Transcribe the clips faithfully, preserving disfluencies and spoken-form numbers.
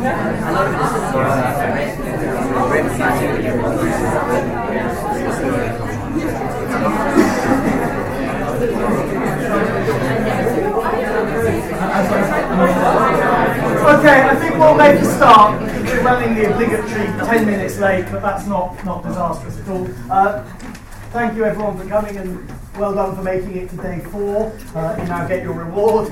Okay, I think we'll make a start. We're running the obligatory ten minutes late, but that's not, not disastrous at all. Uh, thank you everyone for coming, and well done for making it to day four. Uh, you now get your reward.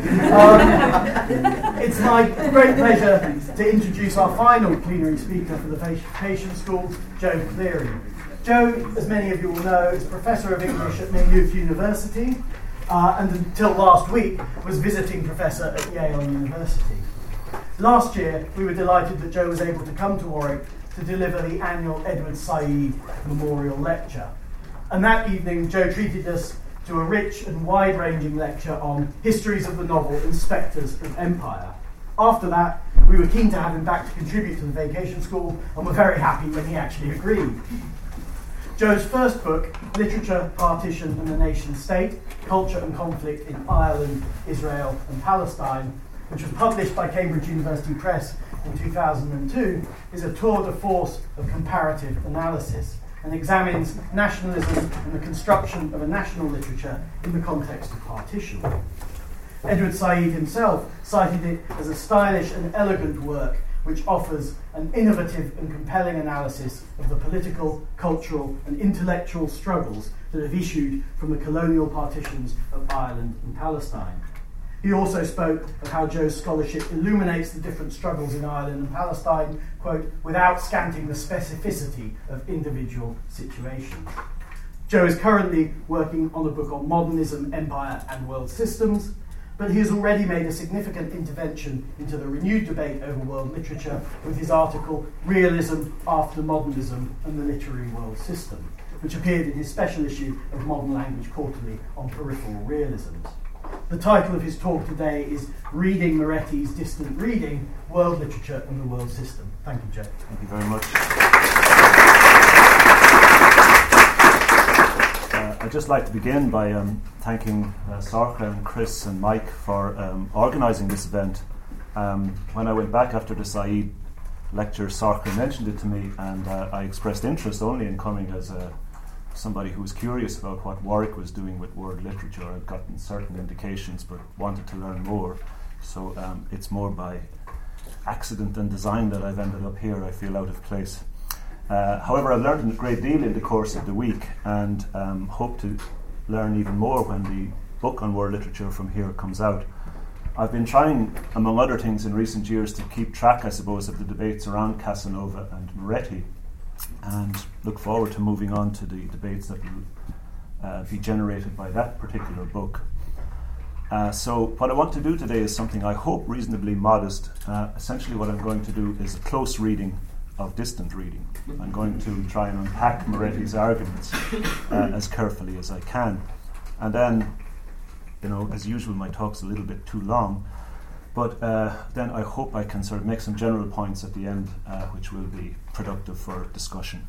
Um, it's my great pleasure to introduce our final plenary speaker for the Vacation School, Joe Cleary. Joe, as many of you will know, is Professor of English at Maynooth University, uh, and until last week was visiting professor at Yale University. Last year, we were delighted that Joe was able to come to Warwick to deliver the annual Edward Said Memorial Lecture. And that evening, Joe treated us to a rich and wide-ranging lecture on histories of the novel and spectres of empire. After that, we were keen to have him back to contribute to the Vacation School, and were very happy when he actually agreed. Joe's first book, Literature, Partition and the Nation State, Culture and Conflict in Ireland, Israel and Palestine, which was published by Cambridge University Press in two thousand two, is a tour de force of comparative analysis and examines nationalism and the construction of a national literature in the context of partition. Edward Said himself cited it as a stylish and elegant work which offers an innovative and compelling analysis of the political, cultural and intellectual struggles that have issued from the colonial partitions of Ireland and Palestine. He also spoke of how Joe's scholarship illuminates the different struggles in Ireland and Palestine, quote, without scanting the specificity of individual situations. Joe is currently working on a book on modernism, empire and world systems, but he has already made a significant intervention into the renewed debate over world literature with his article, Realism After Modernism and the Literary World System, which appeared in his special issue of Modern Language Quarterly on peripheral realisms. The title of his talk today is Reading Moretti's Distant Reading, World Literature and the World System. Thank you, Joe. Thank you very much. Uh, I'd just like to begin by um, thanking uh, Sorcha and Chris and Mike for um, organising this event. Um, when I went back after the Said lecture, Sorcha mentioned it to me, and uh, I expressed interest only in coming as a somebody who was curious about what Warwick was doing with world literature. I'd gotten certain indications but wanted to learn more, so um, it's more by accident than design that I've ended up here. I feel out of place. Uh, however, I've learned a great deal in the course of the week, and um, hope to learn even more when the book on world literature from here comes out. I've been trying, among other things in recent years, to keep track, I suppose, of the debates around Casanova and Moretti, and look forward to moving on to the debates that will uh, be generated by that particular book. Uh, so what I want to do today is something I hope reasonably modest. Uh, essentially what I'm going to do is a close reading of distant reading. I'm going to try and unpack Moretti's arguments uh, as carefully as I can. And then, you know, as usual, my talk's a little bit too long, but uh, then I hope I can sort of make some general points at the end, uh, which will be productive for discussion.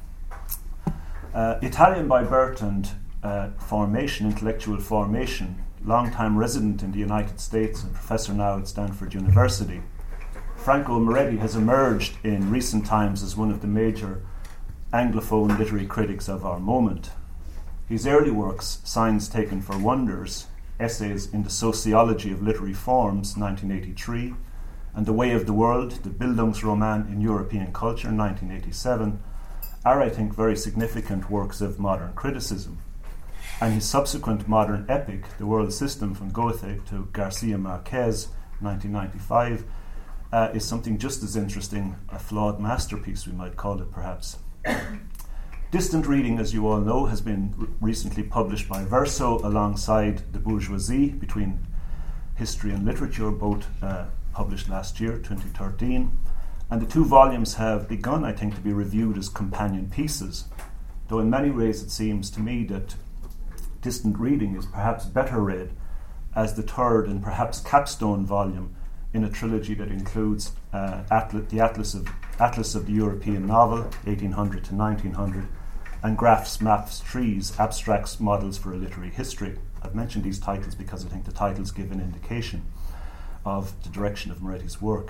Uh, Italian by birth and uh, formation, intellectual formation, long-time resident in the United States and professor now at Stanford University, Franco Moretti has emerged in recent times as one of the major Anglophone literary critics of our moment. His early works, Signs Taken for Wonders, Essays in the Sociology of Literary Forms, nineteen eighty-three, and The Way of the World, the Bildungsroman in European Culture, nineteen eighty-seven, are, I think, very significant works of modern criticism. And his subsequent modern epic, The World System, from Goethe to Garcia Marquez, nineteen ninety-five, uh, is something just as interesting, a flawed masterpiece, we might call it perhaps. Distant Reading, as you all know, has been r- recently published by Verso alongside The Bourgeoisie, Between History and Literature, both uh, published last year, twenty thirteen. And the two volumes have begun, I think, to be reviewed as companion pieces, though in many ways it seems to me that Distant Reading is perhaps better read as the third and perhaps capstone volume in a trilogy that includes uh, Atlas, the Atlas of, Atlas of the European Novel, eighteen hundred to nineteen hundred, and Graphs, Maps, Trees, Abstracts, Models for a Literary History. I've mentioned these titles because I think the titles give an indication of the direction of Moretti's work.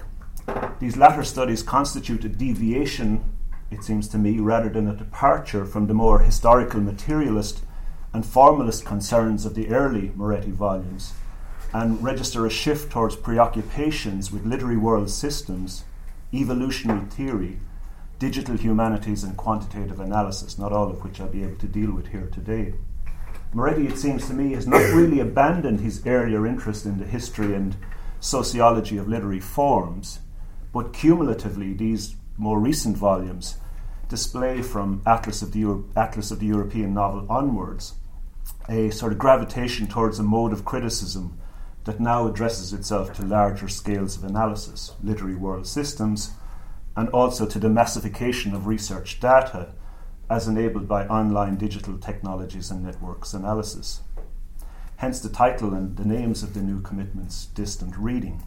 These latter studies constitute a deviation, it seems to me, rather than a departure from the more historical materialist and formalist concerns of the early Moretti volumes, and register a shift towards preoccupations with literary world systems, evolutionary theory, digital humanities and quantitative analysis, not all of which I'll be able to deal with here today. Moretti, it seems to me, has not really abandoned his earlier interest in the history and sociology of literary forms, but cumulatively these more recent volumes display from Atlas of the, Euro- Atlas of the European Novel onwards a sort of gravitation towards a mode of criticism that now addresses itself to larger scales of analysis, literary world systems, and also to the massification of research data as enabled by online digital technologies and networks analysis. Hence the title and the names of the new commitments, Distant Reading.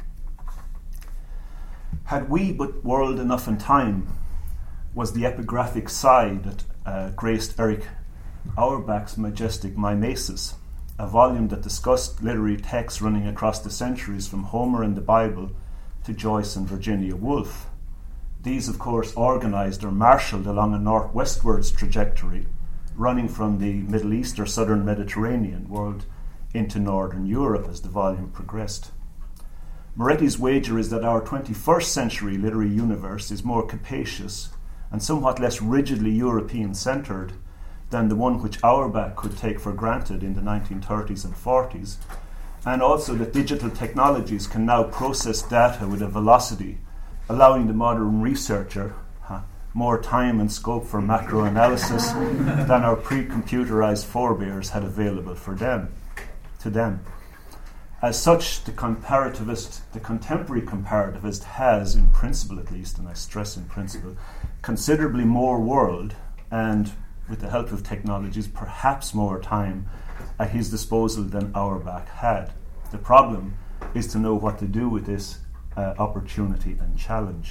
Had we but world enough and time was the epigraphic sigh that uh, graced Eric Auerbach's majestic Mimesis, a volume that discussed literary texts running across the centuries from Homer and the Bible to Joyce and Virginia Woolf. These, of course, organised or marshalled along a northwestwards trajectory, running from the Middle East or southern Mediterranean world into northern Europe as the volume progressed. Moretti's wager is that our twenty-first century literary universe is more capacious and somewhat less rigidly European-centred than the one which Auerbach could take for granted in the nineteen thirties and forties, and also that digital technologies can now process data with a velocity allowing the modern researcher huh, more time and scope for macro analysis than our pre-computerized forebears had available for them, to them. As such, the comparativist, the contemporary comparativist has, in principle at least, and I stress in principle, considerably more world and, with the help of technologies, perhaps more time at his disposal than Auerbach had. The problem is to know what to do with this uh, opportunity and challenge.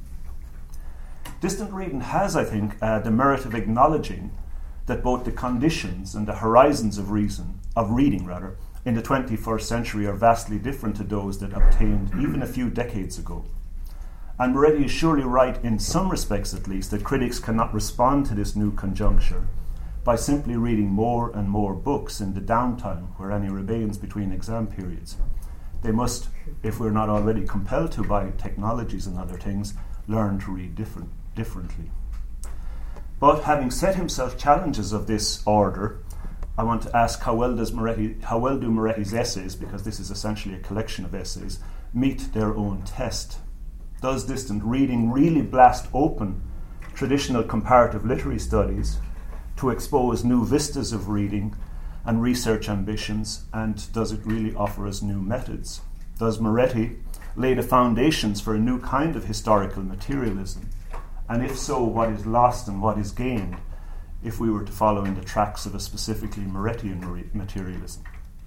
Distant reading has, I think, uh, the merit of acknowledging that both the conditions and the horizons of reason, of reading rather, in the twenty-first century are vastly different to those that obtained even a few decades ago. And Moretti is surely right, in some respects at least, that critics cannot respond to this new conjuncture by simply reading more and more books in the downtime where any remains between exam periods. They must, if we're not already compelled to by technologies and other things, learn to read different, differently. But having set himself challenges of this order, I want to ask how well does Moretti, how well do Moretti's essays, because this is essentially a collection of essays, meet their own test? Does Distant Reading really blast open traditional comparative literary studies to expose new vistas of reading and research ambitions, and does it really offer us new methods? Does Moretti lay the foundations for a new kind of historical materialism? And if so, what is lost and what is gained if we were to follow in the tracks of a specifically Morettian materialism?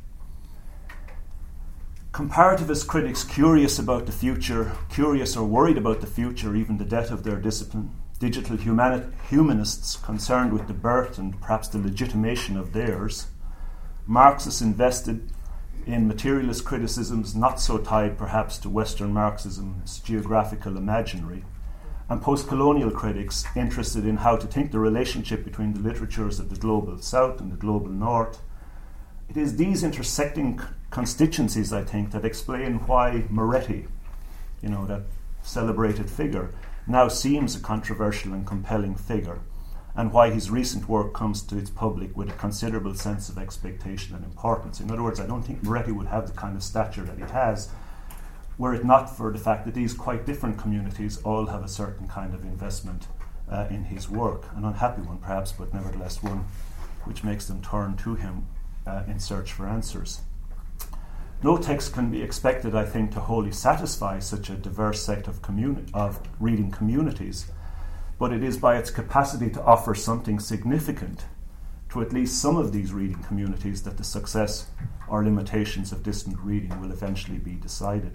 Comparativist critics curious about the future, curious or worried about the future, even the death of their discipline, digital humani- humanists concerned with the birth and perhaps the legitimation of theirs, Marxists invested in materialist criticisms not so tied perhaps to Western Marxism's geographical imaginary, and post-colonial critics interested in how to think the relationship between the literatures of the global South and the global North. It is these intersecting c- constituencies, I think, that explain why Moretti, you know, that celebrated figure, now seems a controversial and compelling figure, and why his recent work comes to its public with a considerable sense of expectation and importance. In other words, I don't think Moretti would have the kind of stature that he has were it not for the fact that these quite different communities all have a certain kind of investment uh, in his work, an unhappy one perhaps, but nevertheless one which makes them turn to him uh, in search for answers. No text can be expected, I think, to wholly satisfy such a diverse set of, communi- of reading communities, but it is by its capacity to offer something significant to at least some of these reading communities that the success or limitations of distant reading will eventually be decided.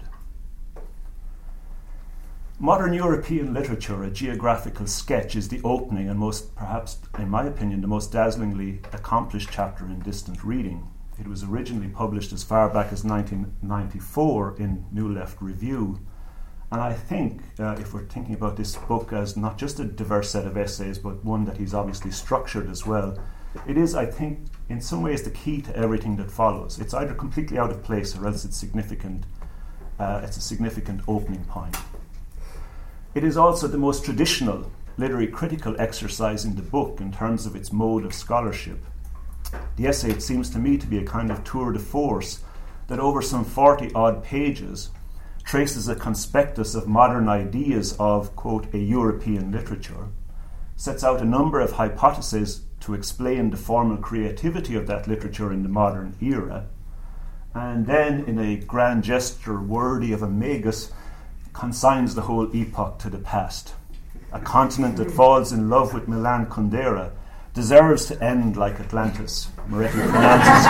Modern European literature, a geographical sketch, is the opening and most, perhaps, in my opinion, the most dazzlingly accomplished chapter in distant reading. It was originally published as far back as nineteen ninety-four in New Left Review, And I think, uh, if we're thinking about this book as not just a diverse set of essays, but one that he's obviously structured as well, it is, I think, in some ways the key to everything that follows. It's either completely out of place or else it's significant. Uh, it's a significant opening point. It is also the most traditional literary critical exercise in the book in terms of its mode of scholarship. The essay, it seems to me, to be a kind of tour de force that over some forty-odd pages traces a conspectus of modern ideas of, quote, a European literature, sets out a number of hypotheses to explain the formal creativity of that literature in the modern era, and then, in a grand gesture worthy of a magus, consigns the whole epoch to the past. A continent that falls in love with Milan Kundera deserves to end like Atlantis. Moretti pronounces,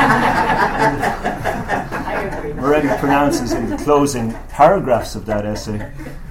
Moretti pronounces in the closing paragraphs of that essay,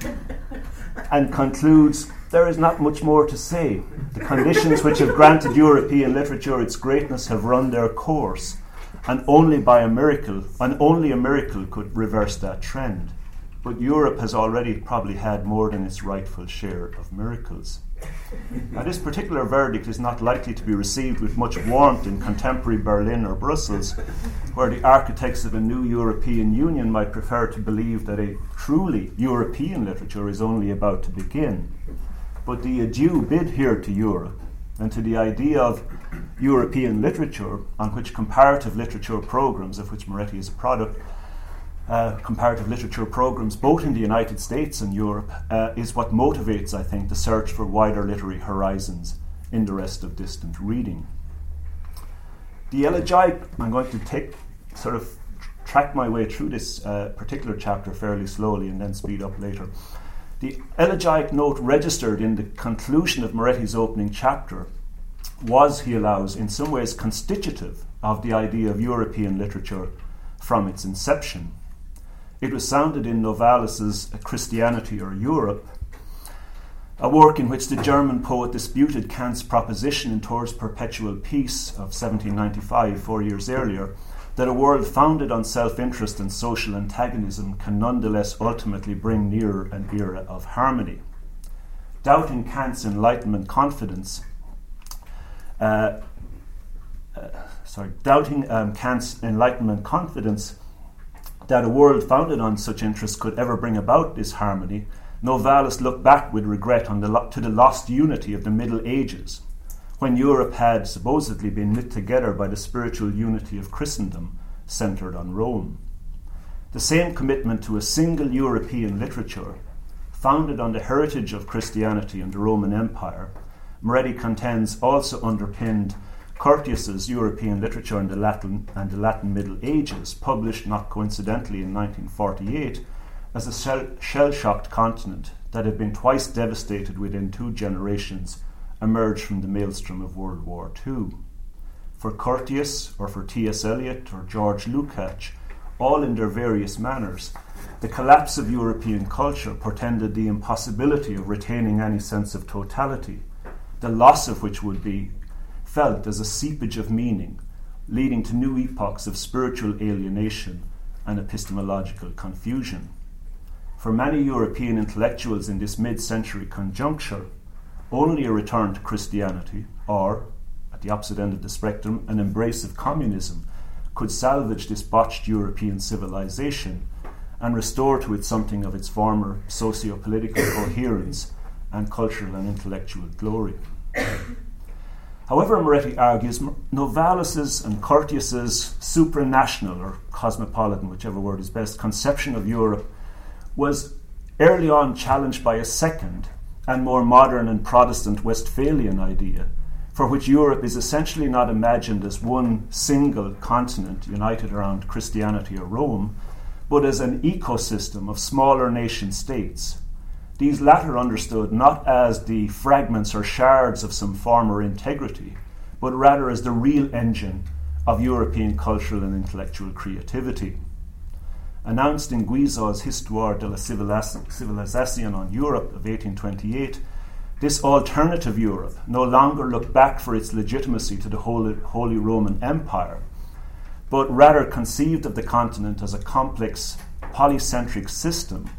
and concludes, there is not much more to say. The conditions which have granted European literature its greatness have run their course, and only by a miracle, and only a miracle could reverse that trend. But Europe has already probably had more than its rightful share of miracles. Now, this particular verdict is not likely to be received with much warmth in contemporary Berlin or Brussels, where the architects of a new European Union might prefer to believe that a truly European literature is only about to begin. But the adieu bid here to Europe and to the idea of European literature, on which comparative literature programs, of which Moretti is a product, Uh, comparative literature programs, both in the United States and Europe, uh, is what motivates, I think, the search for wider literary horizons in the rest of distant reading. The elegiac, I'm going to take, sort of track my way through this uh, particular chapter fairly slowly and then speed up later. The elegiac note registered in the conclusion of Moretti's opening chapter was, he allows, in some ways constitutive of the idea of European literature from its inception. It was sounded in Novalis's Christianity or Europe, a work in which the German poet disputed Kant's proposition in Towards Perpetual Peace of seventeen ninety-five, four years earlier, that a world founded on self-interest and social antagonism can nonetheless ultimately bring nearer an era of harmony. Doubting Kant's Enlightenment confidence, uh, uh, sorry, doubting um, Kant's Enlightenment confidence that a world founded on such interests could ever bring about this harmony, Novalis looked back with regret on the lo- to the lost unity of the Middle Ages, when Europe had supposedly been knit together by the spiritual unity of Christendom, centred on Rome. The same commitment to a single European literature, founded on the heritage of Christianity and the Roman Empire, Moretti contends also underpinned Curtius's European Literature in the Latin and the Latin Middle Ages, published not coincidentally in nineteen forty-eight, as a shell- shell-shocked continent that had been twice devastated within two generations emerged from the maelstrom of World War Two. For Curtius, or for T S Eliot, or George Lukács, all in their various manners, the collapse of European culture portended the impossibility of retaining any sense of totality, the loss of which would be felt as a seepage of meaning, leading to new epochs of spiritual alienation and epistemological confusion. For many European intellectuals in this mid-century conjuncture, only a return to Christianity, or, at the opposite end of the spectrum, an embrace of communism, could salvage this botched European civilization and restore to it something of its former socio-political coherence and cultural and intellectual glory. However, Moretti argues, Novalis's and Curtius's supranational, or cosmopolitan, whichever word is best, conception of Europe was early on challenged by a second and more modern and Protestant Westphalian idea, for which Europe is essentially not imagined as one single continent united around Christianity or Rome, but as an ecosystem of smaller nation states. These latter understood not as the fragments or shards of some former integrity, but rather as the real engine of European cultural and intellectual creativity. Announced in Guizot's Histoire de la Civilisation on Europe of eighteen twenty-eight, this alternative Europe no longer looked back for its legitimacy to the Holy, Holy Roman Empire, but rather conceived of the continent as a complex, polycentric system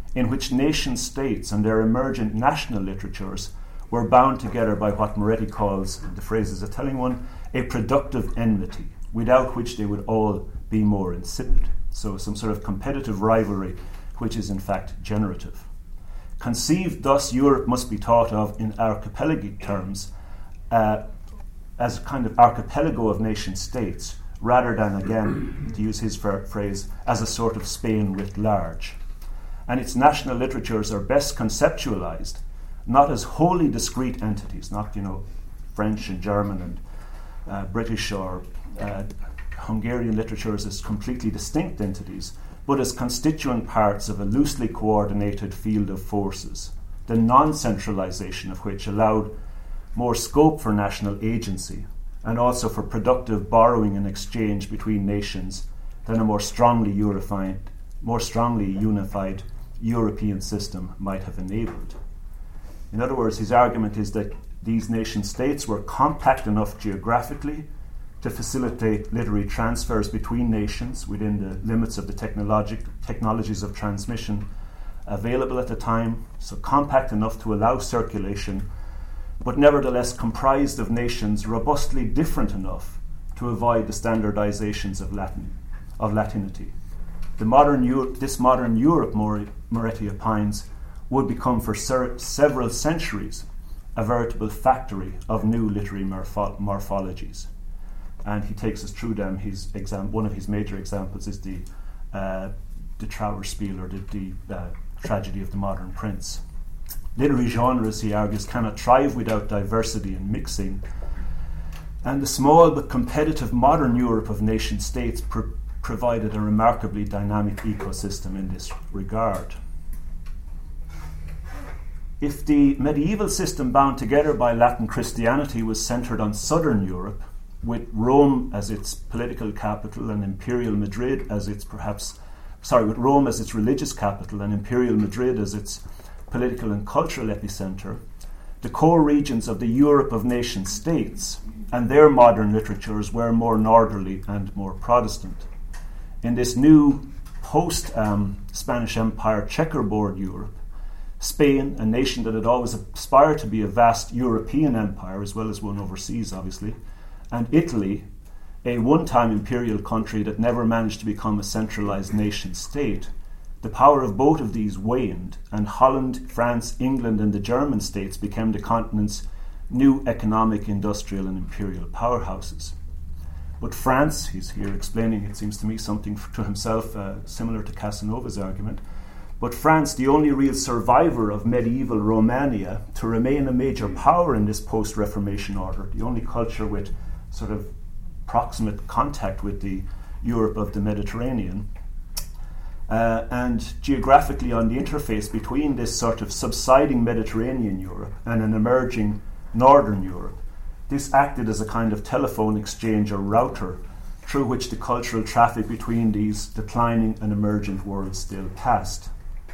in which nation states and their emergent national literatures were bound together by what Moretti calls, the phrase is a telling one, a productive enmity, without which they would all be more insipid. So some sort of competitive rivalry, which is in fact generative. Conceived thus, Europe must be thought of in archipelagic terms, uh, as a kind of archipelago of nation states, rather than, again, to use his phrase, as a sort of Spain writ large. And its national literatures are best conceptualized not as wholly discrete entities, not, you know, French and German and uh, British or uh, Hungarian literatures as completely distinct entities, but as constituent parts of a loosely coordinated field of forces, the non-centralization of which allowed more scope for national agency and also for productive borrowing and exchange between nations than a more strongly unified, more strongly unified European system might have enabled. In other words, his argument is that these nation states were compact enough geographically to facilitate literary transfers between nations within the limits of the technologic, technologies of transmission available at the time, so compact enough to allow circulation, but nevertheless comprised of nations robustly different enough to avoid the standardizations of Latin, of Latinity. The modern Euro- this modern Europe, Moretti opines, would become for ser- several centuries a veritable factory of new literary morpho- morphologies. And he takes us through them. His exam- one of his major examples is the uh, the Trauerspiel, or the, the uh, tragedy of the modern prince. Literary genres, he argues, cannot thrive without diversity and mixing. And the small but competitive modern Europe of nation states pr- provided a remarkably dynamic ecosystem in this regard. If the medieval system bound together by Latin Christianity was centred on southern Europe, with Rome as its political capital and Imperial Madrid as its perhaps, sorry, with Rome as its religious capital and Imperial Madrid as its political and cultural epicenter, the core regions of the Europe of nation states and their modern literatures were more northerly and more Protestant. In this new post-Spanish um, Empire checkerboard Europe, Spain, a nation that had always aspired to be a vast European empire, as well as one overseas, obviously, and Italy, a one-time imperial country that never managed to become a centralized nation state, the power of both of these waned, and Holland, France, England, and the German states became the continent's new economic, industrial, and imperial powerhouses. But France, he's here explaining, it seems to me, something to himself uh, similar to Casanova's argument, but France, the only real survivor of medieval Romania, to remain a major power in this post-Reformation order, the only culture with sort of proximate contact with the Europe of the Mediterranean, uh, and geographically on the interface between this sort of subsiding Mediterranean Europe and an emerging Northern Europe, this acted as a kind of telephone exchange or router through which the cultural traffic between these declining and emergent worlds still passed.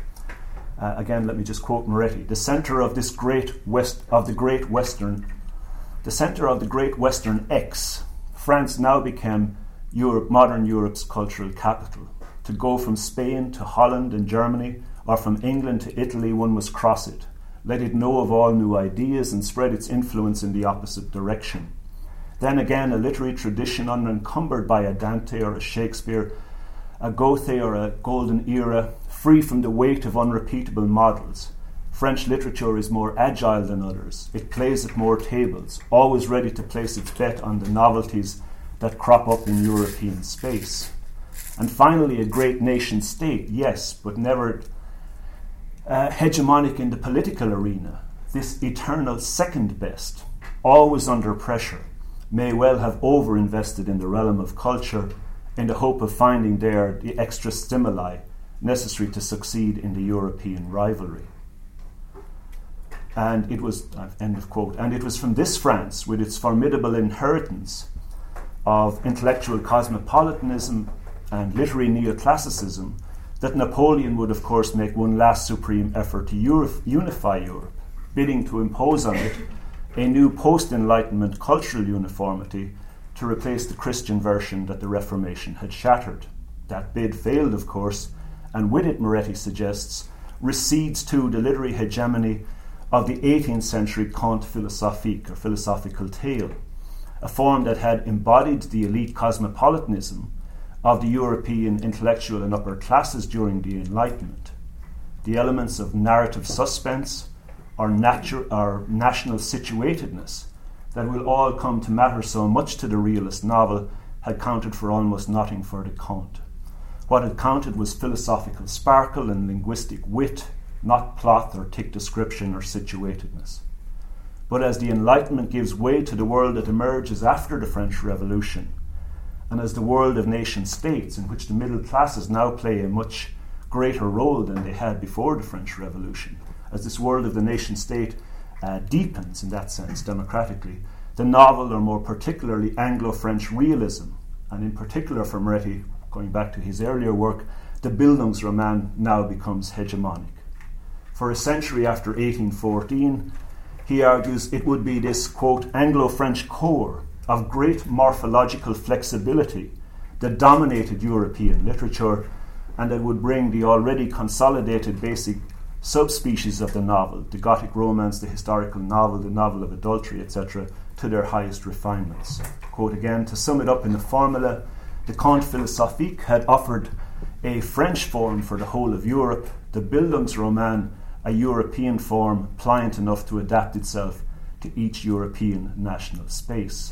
Uh, again, let me just quote Moretti. The centre of this great west of the great Western, the centre of the great Western X, France now became Europe, modern Europe's cultural capital. To go from Spain to Holland and Germany, or from England to Italy, one must cross it, let it know of all new ideas, and spread its influence in the opposite direction. Then again, a literary tradition unencumbered by a Dante or a Shakespeare, a Goethe or a Golden Era, free from the weight of unrepeatable models. French literature is more agile than others. It plays at more tables, always ready to place its bet on the novelties that crop up in European space. And finally, a great nation state, yes, but never uh, hegemonic in the political arena. This eternal second best, always under pressure, may well have overinvested in the realm of culture in the hope of finding there the extra stimuli necessary to succeed in the European rivalry. And it was, end of quote, and it was from this France, with its formidable inheritance of intellectual cosmopolitanism and literary neoclassicism, that Napoleon would, of course, make one last supreme effort to Euro- unify Europe, bidding to impose on it a new post-Enlightenment cultural uniformity to replace the Christian version that the Reformation had shattered. That bid failed, of course, and with it, Moretti suggests, recedes to the literary hegemony of the eighteenth century conte philosophique, or philosophical tale, a form that had embodied the elite cosmopolitanism of the European intellectual and upper classes during the Enlightenment. The elements of narrative suspense or, natu- or national situatedness that will all come to matter so much to the realist novel had counted for almost nothing for the Conte. What had counted was philosophical sparkle and linguistic wit, not plot or thick description or situatedness. But as the Enlightenment gives way to the world that emerges after the French Revolution, and as the world of nation-states, in which the middle classes now play a much greater role than they had before the French Revolution, as this world of the nation-state uh, deepens in that sense democratically, the novel, or more particularly Anglo-French realism, and in particular for Moretti, going back to his earlier work, the Bildungsroman now becomes hegemonic. For a century after eighteen fourteen, he argues it would be this, quote, Anglo-French core of great morphological flexibility that dominated European literature and that would bring the already consolidated basic subspecies of the novel, the Gothic romance, the historical novel, the novel of adultery, et cetera, to their highest refinements. Quote again, to sum it up in the formula, the Conte philosophique had offered a French form for the whole of Europe, the Bildungsroman a European form pliant enough to adapt itself to each European national space.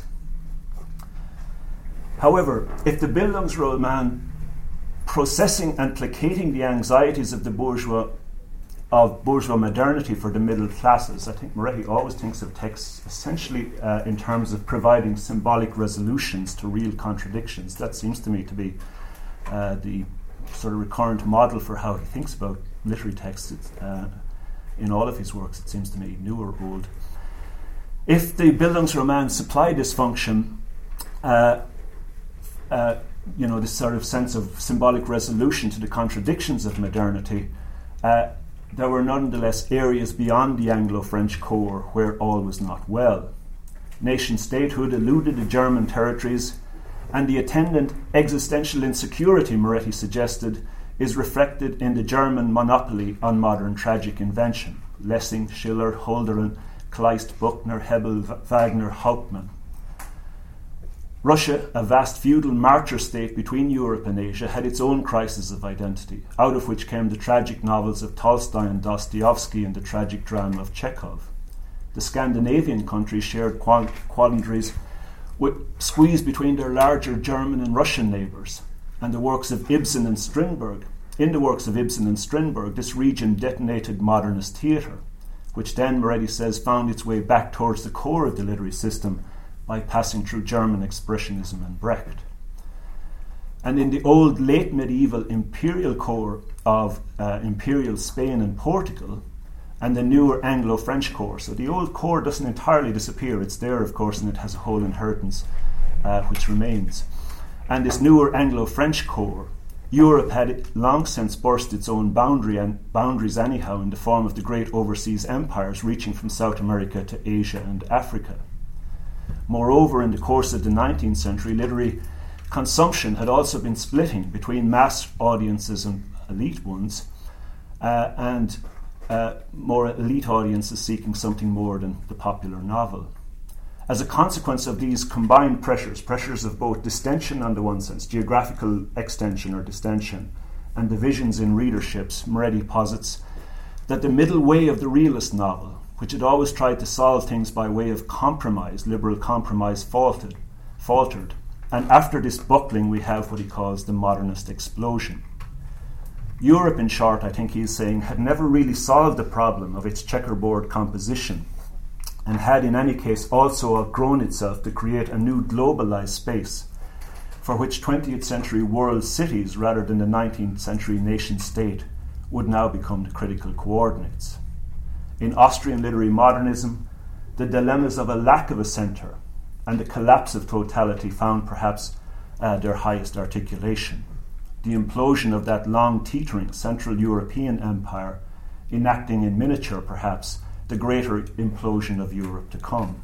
However, if the Bildungsroman, processing and placating the anxieties of the bourgeois of bourgeois modernity for the middle classes, I think Moretti always thinks of texts essentially uh, in terms of providing symbolic resolutions to real contradictions. That seems to me to be uh, the sort of recurrent model for how he thinks about literary texts uh, in all of his works, it seems to me, new or old. If the Bildungsroman supplied this function, uh, uh, you know, this sort of sense of symbolic resolution to the contradictions of modernity, uh, there were nonetheless areas beyond the Anglo-French core where all was not well. Nation-statehood eluded the German territories, and the attendant existential insecurity, Moretti suggested, is reflected in the German monopoly on modern tragic invention. Lessing, Schiller, Hölderlin, Kleist, Buchner, Hebel, Wagner, Hauptmann. Russia, a vast feudal martyr state between Europe and Asia, had its own crisis of identity, out of which came the tragic novels of Tolstoy and Dostoevsky and the tragic drama of Chekhov. The Scandinavian countries shared quandaries with, squeezed between their larger German and Russian neighbours, and the works of Ibsen and Strindberg. In the works of Ibsen and Strindberg, this region detonated modernist theatre, which then, Moretti says, found its way back towards the core of the literary system by passing through German expressionism and Brecht. And in the old late medieval imperial core of uh, imperial Spain and Portugal, and the newer Anglo-French core. So the old core doesn't entirely disappear. It's there, of course, and it has a whole inheritance uh, which remains. And this newer Anglo-French core, Europe had long since burst its own boundary and boundaries anyhow in the form of the great overseas empires reaching from South America to Asia and Africa. Moreover, in the course of the nineteenth century, literary consumption had also been splitting between mass audiences and elite ones, uh, and uh, more elite audiences seeking something more than the popular novel. As a consequence of these combined pressures, pressures of both distension on the one sense, geographical extension or distension, and divisions in readerships, Moretti posits that the middle way of the realist novel, which had always tried to solve things by way of compromise, liberal compromise, faltered, faltered. And after this buckling, we have what he calls the modernist explosion. Europe, in short, I think he is saying, had never really solved the problem of its checkerboard composition, and had in any case also outgrown itself to create a new globalized space for which twentieth century world cities rather than the nineteenth century nation state would now become the critical coordinates. In Austrian literary modernism, the dilemmas of a lack of a centre and the collapse of totality found perhaps uh, their highest articulation. The implosion of that long teetering Central European empire, enacting in miniature perhaps the greater implosion of Europe to come.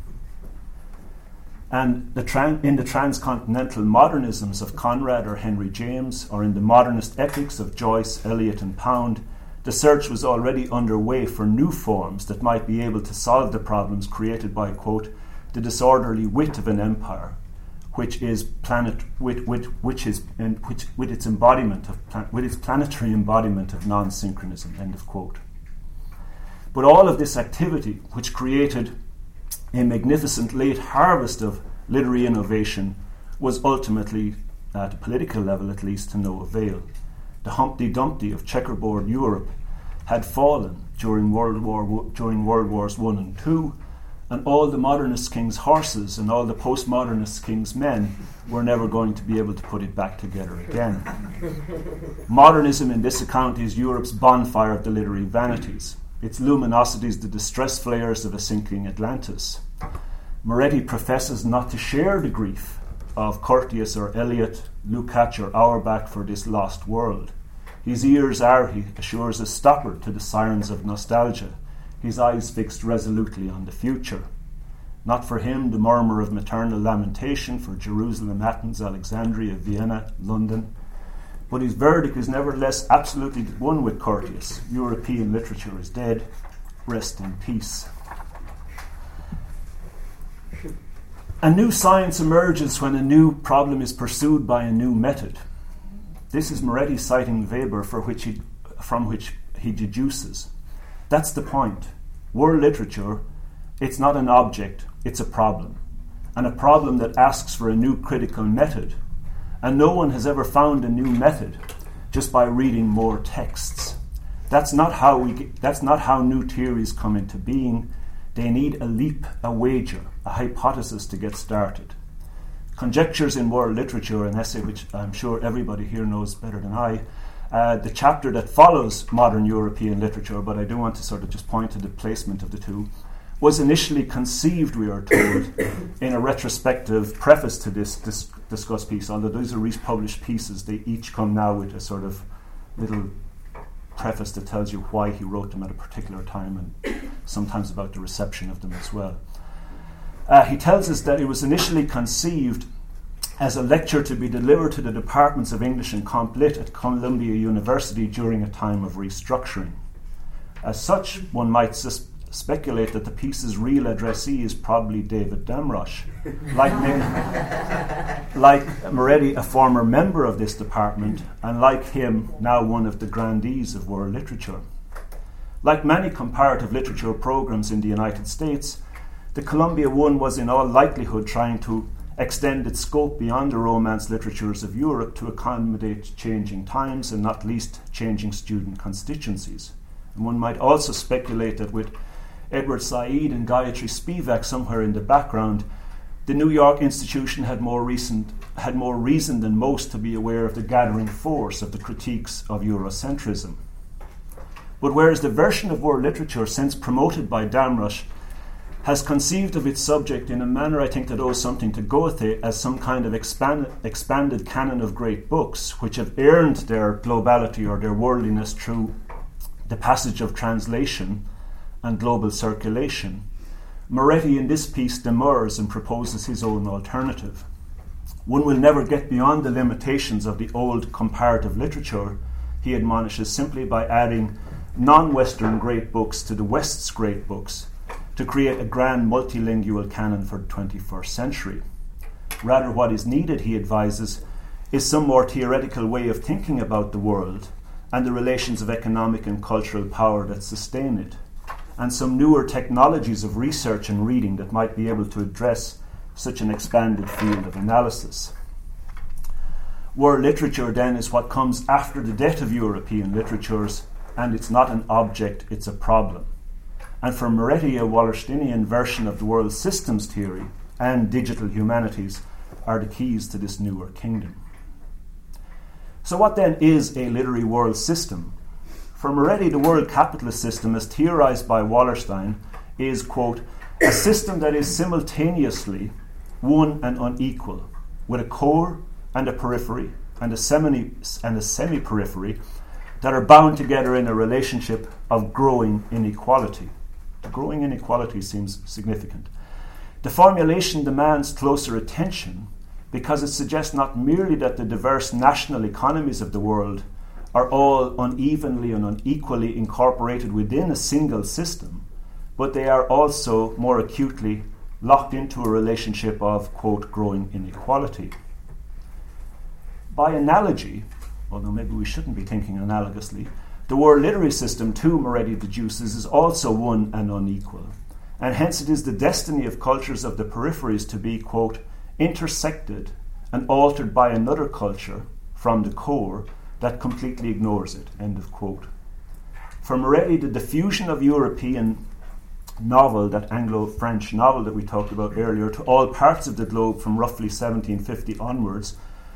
And the tran- in the transcontinental modernisms of Conrad or Henry James, or in the modernist epics of Joyce, Eliot and Pound, the search was already underway for new forms that might be able to solve the problems created by, quote, the disorderly wit of an empire, which is planet with which, which is in, which with its embodiment of plan, with its planetary embodiment of non-synchronism, end of quote. But all of this activity, which created a magnificent late harvest of literary innovation, was ultimately, at a political level at least, to no avail. The Humpty Dumpty of checkerboard Europe had fallen during World War during World Wars One and Two, and all the modernist king's horses and all the postmodernist king's men were never going to be able to put it back together again. Modernism in this account is Europe's bonfire of the literary vanities. Its luminosities the distress flares of a sinking Atlantis. Moretti professes not to share the grief of Curtius or Eliot, Lukács or Auerbach for this lost world. His ears are, he assures, a stopper to the sirens of nostalgia, his eyes fixed resolutely on the future. Not for him the murmur of maternal lamentation for Jerusalem, Athens, Alexandria, Vienna, London. But his verdict is nevertheless absolutely one with Curtius. European literature is dead. Rest in peace. A new science emerges when a new problem is pursued by a new method. This is Moretti citing Weber, for which he, from which he deduces. That's the point. World literature, it's not an object, it's a problem. And a problem that asks for a new critical method. And no one has ever found a new method just by reading more texts. That's not how we get, that's not how new theories come into being. They need a leap, a wager, a hypothesis to get started. Conjectures in World Literature, an essay which I'm sure everybody here knows better than I, uh, the chapter that follows modern European literature, but I do want to sort of just point to the placement of the two, was initially conceived, we are told, in a retrospective preface to this, this discussed piece. Although these are republished pieces, they each come now with a sort of little preface that tells you why he wrote them at a particular time and sometimes about the reception of them as well. Uh, he tells us that it was initially conceived as a lecture to be delivered to the departments of English and Comp Lit at Columbia University during a time of restructuring. As such, one might sus- speculate that the piece's real addressee is probably David Damrosch. Like, like Moretti, a former member of this department, and like him, now one of the grandees of world literature. Like many comparative literature programs in the United States, the Columbia one was in all likelihood trying to extend its scope beyond the Romance literatures of Europe to accommodate changing times and not least changing student constituencies. And one might also speculate that with Edward Said and Gayatri Spivak somewhere in the background, the New York institution had more recent had more reason than most to be aware of the gathering force of the critiques of Eurocentrism. But whereas the version of world literature since promoted by Damrosch has conceived of its subject in a manner I think that owes something to Goethe as some kind of expand, expanded canon of great books which have earned their globality or their worldliness through the passage of translation and global circulation, Moretti in this piece demurs and proposes his own alternative. One will never get beyond the limitations of the old comparative literature, he admonishes, simply by adding non-Western great books to the West's great books to create a grand multilingual canon for the twenty-first century. Rather, what is needed, he advises, is some more theoretical way of thinking about the world and the relations of economic and cultural power that sustain it, and some newer technologies of research and reading that might be able to address such an expanded field of analysis. World literature, then, is what comes after the death of European literatures, and it's not an object, it's a problem. And for Moretti, a Wallersteinian version of the world systems theory and digital humanities are the keys to this newer kingdom. So what then is a literary world system? For Moretti, the world capitalist system, as theorized by Wallerstein, is, quote, a system that is simultaneously one and unequal, with a core and a periphery and a semi and a semi-periphery that are bound together in a relationship of growing inequality. The growing inequality seems significant. The formulation demands closer attention because it suggests not merely that the diverse national economies of the world are all unevenly and unequally incorporated within a single system, but they are also more acutely locked into a relationship of, quote, growing inequality. By analogy, although maybe we shouldn't be thinking analogously, the world literary system, too, Moretti deduces, is also one and unequal, and hence it is the destiny of cultures of the peripheries to be, quote, intersected and altered by another culture from the core that completely ignores it, end of quote. For Moretti, the diffusion of European novel, that Anglo-French novel that we talked about earlier, to all parts of the globe from roughly seventeen fifty onwards,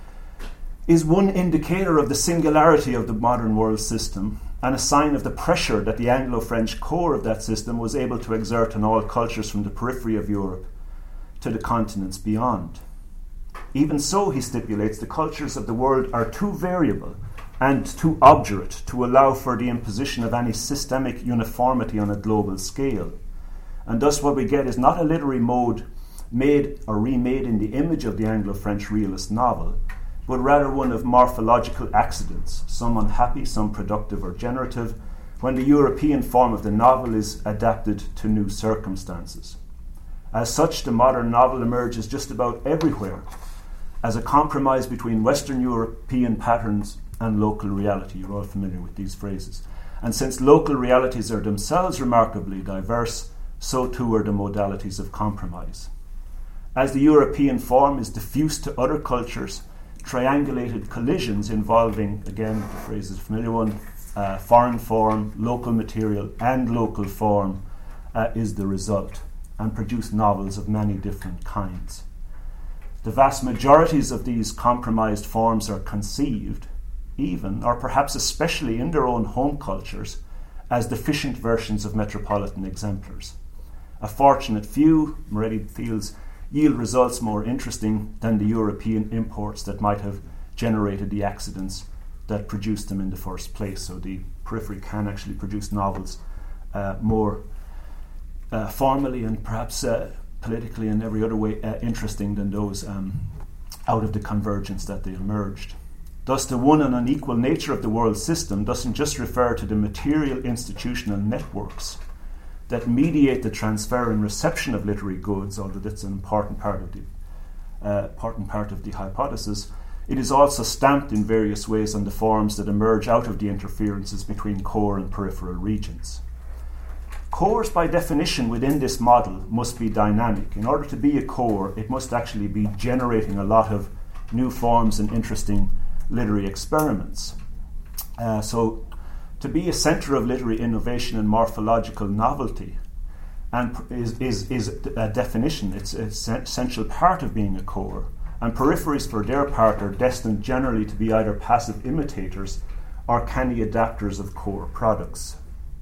is one indicator of the singularity of the modern world system and a sign of the pressure that the Anglo-French core of that system was able to exert on all cultures from the periphery of Europe to the continents beyond. Even so, he stipulates, the cultures of the world are too variable and too obdurate to allow for the imposition of any systemic uniformity on a global scale. And thus what we get is not a literary mode made or remade in the image of the Anglo-French realist novel, but rather one of morphological accidents, some unhappy, some productive or generative, when the European form of the novel is adapted to new circumstances. As such, the modern novel emerges just about everywhere as a compromise between Western European patterns and local reality. You're all familiar with these phrases. And since local realities are themselves remarkably diverse, so too are the modalities of compromise. As the European form is diffused to other cultures, triangulated collisions involving, again, the phrase is a familiar one, uh, foreign form, local material, and local form uh, is the result, and produce novels of many different kinds. The vast majorities of these compromised forms are conceived, even, or perhaps especially in their own home cultures, as deficient versions of metropolitan exemplars. A fortunate few, Moretti feels, yield results more interesting than the European imports that might have generated the accidents that produced them in the first place. So the periphery can actually produce novels uh, more uh, formally and perhaps uh, politically and every other way uh, interesting than those um, out of the convergence that they emerged. Thus, the one and unequal nature of the world system doesn't just refer to the material institutional networks that mediate the transfer and reception of literary goods, although that's an important part of the uh, important part of the hypothesis. It is also stamped in various ways on the forms that emerge out of the interferences between core and peripheral regions. Cores, by definition, within this model must be dynamic. In order to be a core, it must actually be generating a lot of new forms and interesting literary experiments. Uh, so, to be a centre of literary innovation and morphological novelty and is, is, is a definition, it's an essential part of being a core. And peripheries, for their part, are destined generally to be either passive imitators or canny adapters of core products.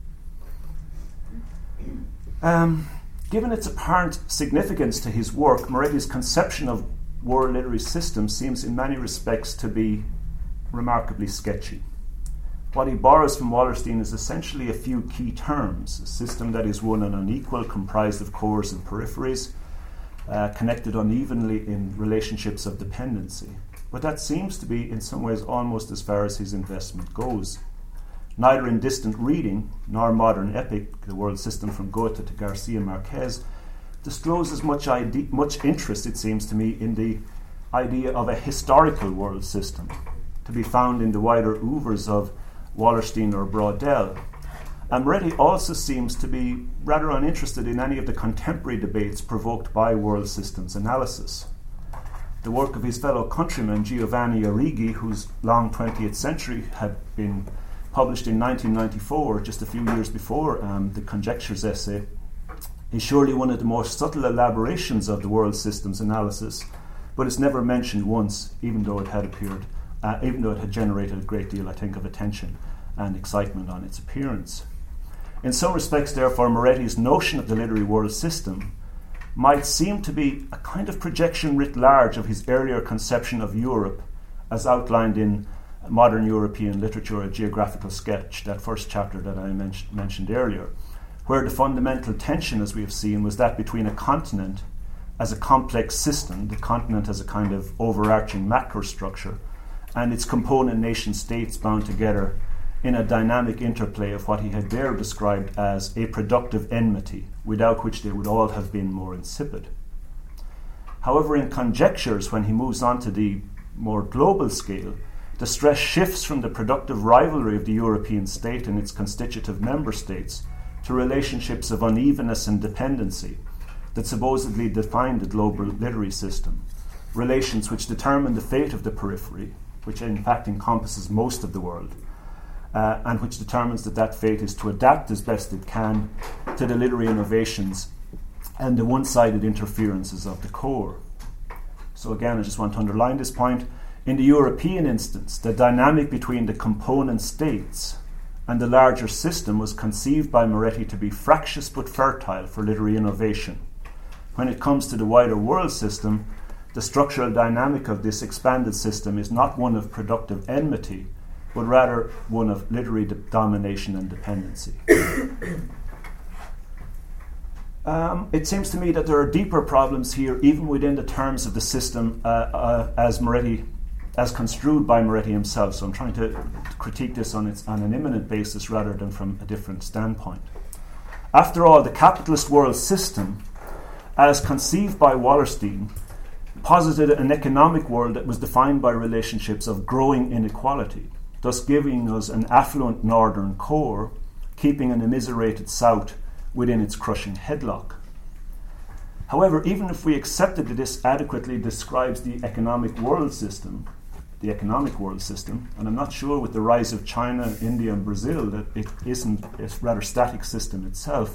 Um, given its apparent significance to his work, Moretti's conception of world literary systems seems in many respects to be remarkably sketchy. What he borrows from Wallerstein is essentially a few key terms: a system that is one and unequal, comprised of cores and peripheries, uh, connected unevenly in relationships of dependency. But that seems to be, in some ways, almost as far as his investment goes. Neither in Distant Reading nor Modern Epic, the world system from Goethe to Garcia Marquez, discloses much, ide- much interest, it seems to me, in the idea of a historical world system, to be found in the wider oeuvres of Wallerstein or Braudel. And Moretti also seems to be rather uninterested in any of the contemporary debates provoked by world systems analysis. The work of his fellow countryman Giovanni Arrighi, whose long twentieth century had been published in nineteen ninety-four, just a few years before um, the Conjectures essay, is surely one of the more subtle elaborations of the world systems analysis, but it's never mentioned once, even though it had appeared Uh, even though it had generated a great deal, I think, of attention and excitement on its appearance. In some respects, therefore, Moretti's notion of the literary world system might seem to be a kind of projection writ large of his earlier conception of Europe as outlined in Modern European Literature, a Geographical Sketch, that first chapter that I men- mentioned earlier, where the fundamental tension, as we have seen, was that between a continent as a complex system, the continent as a kind of overarching macrostructure, and its component nation states bound together in a dynamic interplay of what he had there described as a productive enmity, without which they would all have been more insipid. However, in conjectures, when he moves on to the more global scale, the stress shifts from the productive rivalry of the European state and its constitutive member states to relationships of unevenness and dependency that supposedly define the global literary system, relations which determine the fate of the periphery, which in fact encompasses most of the world, uh, and which determines that that fate is to adapt as best it can to the literary innovations and the one-sided interferences of the core. So again, I just want to underline this point. In the European instance, the dynamic between the component states and the larger system was conceived by Moretti to be fractious but fertile for literary innovation. When it comes to the wider world system, the structural dynamic of this expanded system is not one of productive enmity, but rather one of literary de- domination and dependency. Um, it seems to me that there are deeper problems here, even within the terms of the system uh, uh, as Moretti, as construed by Moretti himself. So I'm trying to critique this on its on an imminent basis rather than from a different standpoint. After all, the capitalist world system, as conceived by Wallerstein, posited an economic world that was defined by relationships of growing inequality, thus giving us an affluent northern core, keeping an immiserated south within its crushing headlock. However, even if we accepted that this adequately describes the economic world system, the economic world system, and I'm not sure with the rise of China, India, and Brazil that it isn't a rather static system itself,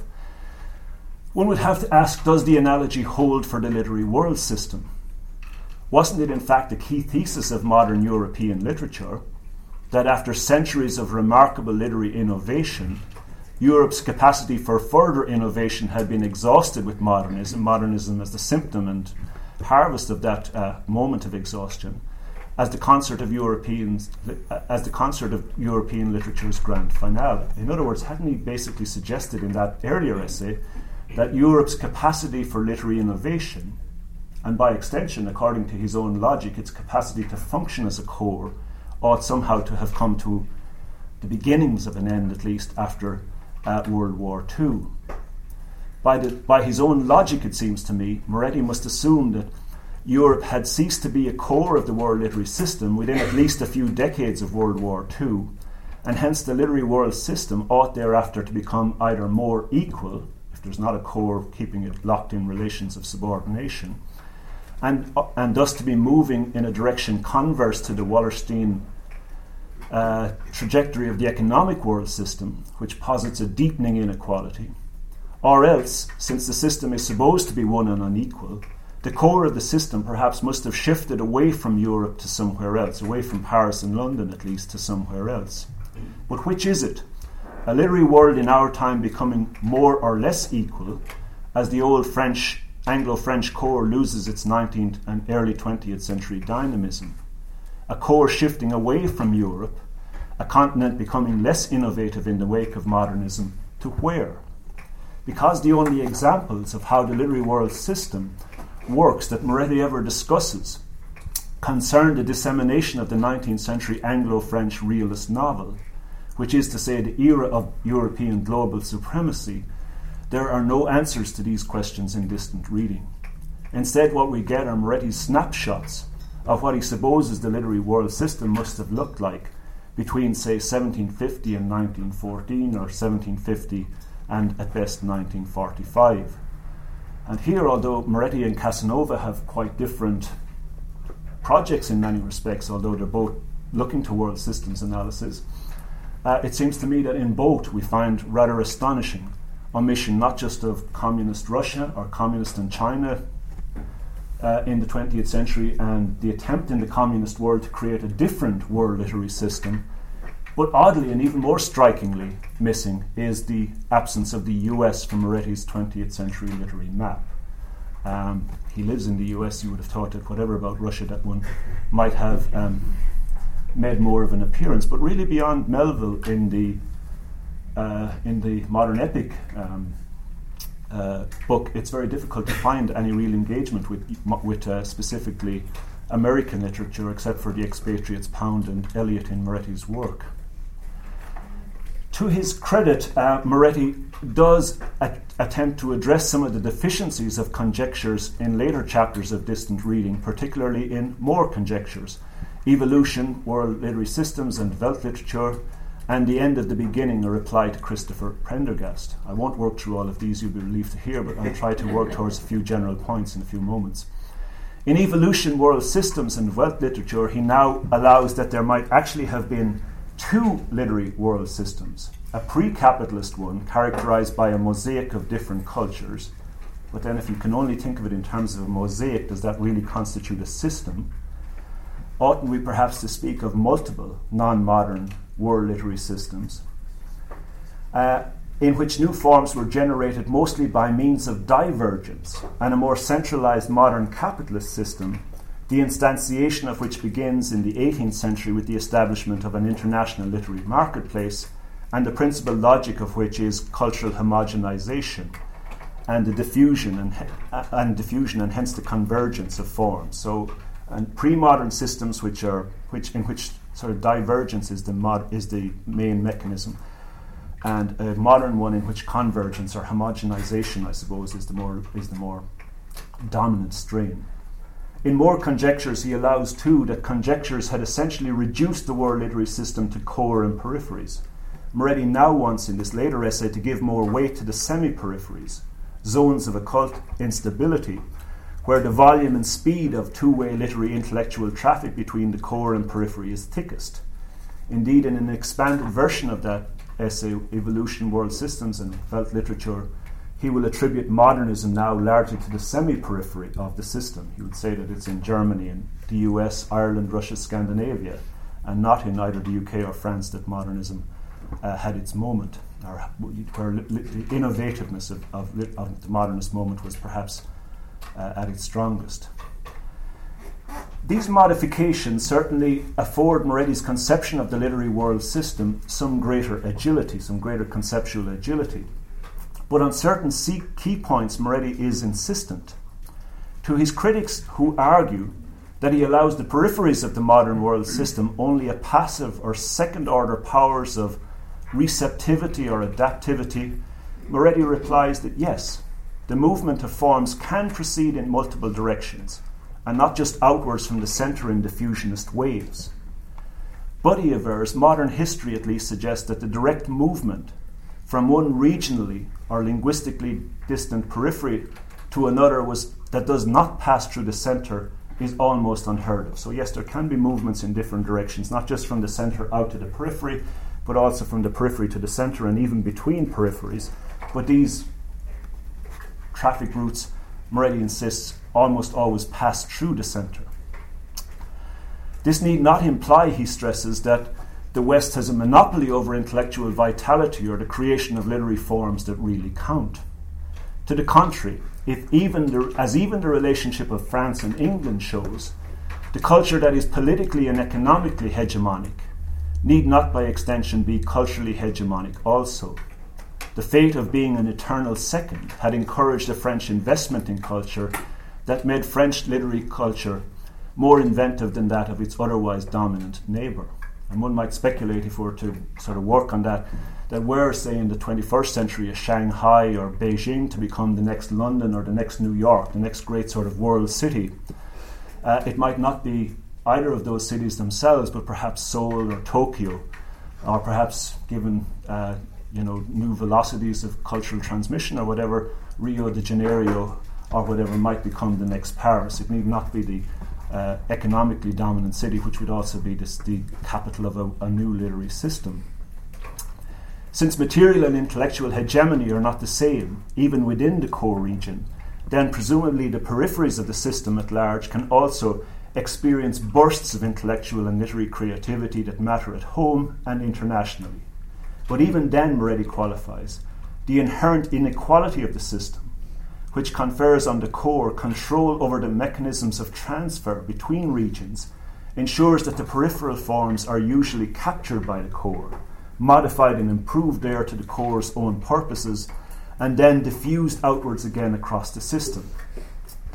one would have to ask, does the analogy hold for the literary world system? Wasn't it in fact a key thesis of modern European literature that after centuries of remarkable literary innovation, Europe's capacity for further innovation had been exhausted with modernism, modernism as the symptom and harvest of that uh, moment of exhaustion, as the concert of Europeans, as the concert of European literature's grand finale. In other words, hadn't he basically suggested in that earlier essay that Europe's capacity for literary innovation, and by extension, according to his own logic, its capacity to function as a core, ought somehow to have come to the beginnings of an end, at least after uh, World War Two. By, the, by his own logic, it seems to me, Moretti must assume that Europe had ceased to be a core of the world literary system within at least a few decades of World War Two, and hence the literary world system ought thereafter to become either more equal, if there's not a core keeping it locked in relations of subordination, and, uh, and thus to be moving in a direction converse to the Wallerstein uh, trajectory of the economic world system, which posits a deepening inequality. Or else, since the system is supposed to be one and unequal, the core of the system perhaps must have shifted away from Europe to somewhere else, away from Paris and London at least to somewhere else. But which is it? A literary world in our time becoming more or less equal as the old French, Anglo-French core loses its nineteenth and early twentieth century dynamism. A core shifting away from Europe, a continent becoming less innovative in the wake of modernism, to where? Because the only examples of how the literary world system works that Moretti ever discusses concern the dissemination of the nineteenth century Anglo-French realist novel, which is to say the era of European global supremacy, there are no answers to these questions in distant reading. Instead, what we get are Moretti's snapshots of what he supposes the literary world system must have looked like between, say, seventeen fifty and nineteen fourteen, or seventeen fifty and at best nineteen forty-five. And here, although Moretti and Casanova have quite different projects in many respects, although they're both looking to world systems analysis, uh, it seems to me that in both we find rather astonishing omission not just of communist Russia or communist in China uh, in the twentieth century and the attempt in the communist world to create a different world literary system, but oddly and even more strikingly missing is the absence of the U S from Moretti's twentieth century literary map. Um, he lives in the U S, you would have thought that whatever about Russia that one might have um, made more of an appearance, but really beyond Melville in the uh, in the modern epic um, uh, book, it's very difficult to find any real engagement with with uh, specifically American literature, except for the expatriates Pound and Eliot in Moretti's work. To his credit, uh, Moretti does a- attempt to address some of the deficiencies of conjectures in later chapters of Distant Reading, particularly in more conjectures: Evolution, World Literary Systems and Weltliteratur, and The End of the Beginning, a reply to Christopher Prendergast. I won't work through all of these, you'll be relieved to hear, but I'll try to work towards a few general points in a few moments. In Evolution, World Systems and Weltliteratur, he now allows that there might actually have been two literary world systems, a pre-capitalist one characterized by a mosaic of different cultures, but then if you can only think of it in terms of a mosaic, does that really constitute a system? Oughtn't we perhaps to speak of multiple non-modern world literary systems, uh, in which new forms were generated mostly by means of divergence, and a more centralized modern capitalist system, the instantiation of which begins in the eighteenth century with the establishment of an international literary marketplace, and the principal logic of which is cultural homogenization and the diffusion and, uh, and diffusion and hence the convergence of forms. So, and pre-modern systems which are which in which sort of divergence is the mod, is the main mechanism, and a modern one in which convergence or homogenization, I suppose, is the more is the more dominant strain. In More Conjectures, he allows too that conjectures had essentially reduced the world literary system to core and peripheries. Moretti now wants, in this later essay, to give more weight to the semi-peripheries, zones of occult instability, where the volume and speed of two-way literary intellectual traffic between the core and periphery is thickest. Indeed, in an expanded version of that essay, Evolution, World Systems and Weltliteratur, he will attribute modernism now largely to the semi-periphery of the system. He would say that it's in Germany and the U S, Ireland, Russia, Scandinavia, and not in either the U K or France that modernism uh, had its moment, or where li- li- the innovativeness of, of, li- of the modernist moment was perhaps uh, at its strongest. These modifications certainly afford Moretti's conception of the literary world system some greater agility, some greater conceptual agility. But on certain key points, Moretti is insistent. To his critics who argue that he allows the peripheries of the modern world system only a passive or second-order powers of receptivity or adaptivity, Moretti replies that yes, the movement of forms can proceed in multiple directions, and not just outwards from the centre in diffusionist waves. But he avers, modern history at least suggests that the direct movement from one regionally or linguistically distant periphery to another was that does not pass through the centre is almost unheard of. So yes, there can be movements in different directions, not just from the centre out to the periphery, but also from the periphery to the centre and even between peripheries. But these traffic routes, Moretti insists, almost always pass through the centre. This need not imply, he stresses, that the West has a monopoly over intellectual vitality or the creation of literary forms that really count. To the contrary, if even the, as even the relationship of France and England shows, the culture that is politically and economically hegemonic need not by extension be culturally hegemonic also. The fate of being an eternal second had encouraged a French investment in culture that made French literary culture more inventive than that of its otherwise dominant neighbour. And one might speculate, if we were to sort of work on that, that were, say, in the twenty-first century, a Shanghai or Beijing to become the next London or the next New York, the next great sort of world city, uh, it might not be either of those cities themselves, but perhaps Seoul or Tokyo, or perhaps, given uh, you know new velocities of cultural transmission or whatever, Rio de Janeiro or whatever might become the next Paris. It need not be the Uh, economically dominant city, which would also be this, the capital of a, a new literary system. Since material and intellectual hegemony are not the same, even within the core region, then presumably the peripheries of the system at large can also experience bursts of intellectual and literary creativity that matter at home and internationally. But even then, Moretti qualifies, the inherent inequality of the system, which confers on the core control over the mechanisms of transfer between regions, ensures that the peripheral forms are usually captured by the core, modified and improved there to the core's own purposes, and then diffused outwards again across the system,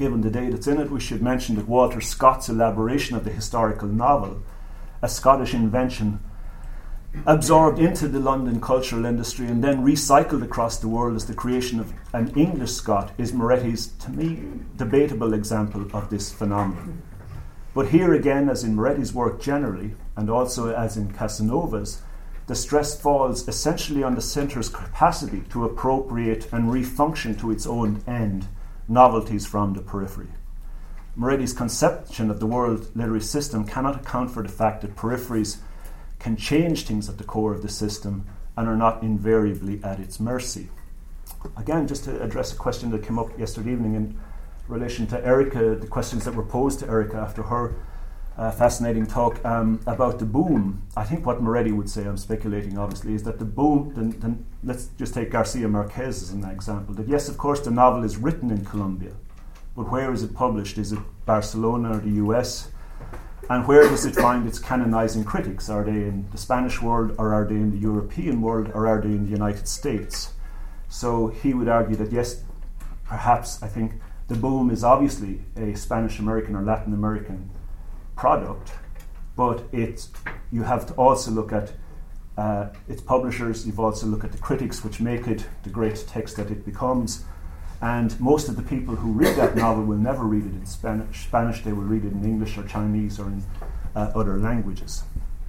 given the day that's in it, we should mention that Walter Scott's elaboration of the historical novel, a Scottish invention, absorbed into the London cultural industry and then recycled across the world as the creation of an English Scot, is Moretti's, to me, debatable example of this phenomenon. But here again, as in Moretti's work generally, and also as in Casanova's, the stress falls essentially on the centre's capacity to appropriate and refunction to its own end novelties from the periphery. Moretti's conception of the world literary system cannot account for the fact that peripheries can change things at the core of the system and are not invariably at its mercy. Again, just to address a question that came up yesterday evening in relation to Erica, the questions that were posed to Erica after her uh, fascinating talk um, about the boom. I think what Moretti would say, I'm speculating obviously, is that the boom, the, the, let's just take Garcia Marquez as an example, that yes, of course, the novel is written in Colombia, but where is it published? Is it Barcelona or the U S? And where does it find its canonizing critics? Are they in the Spanish world, or are they in the European world, or are they in the United States? So he would argue that yes, perhaps, I think, the boom is obviously a Spanish American or Latin American product, but it, you have to also look at uh, its publishers, you've also look at the critics which make it the great text that it becomes, and most of the people who read that novel will never read it in Spanish, Spanish they will read it in English or Chinese or in uh, other languages.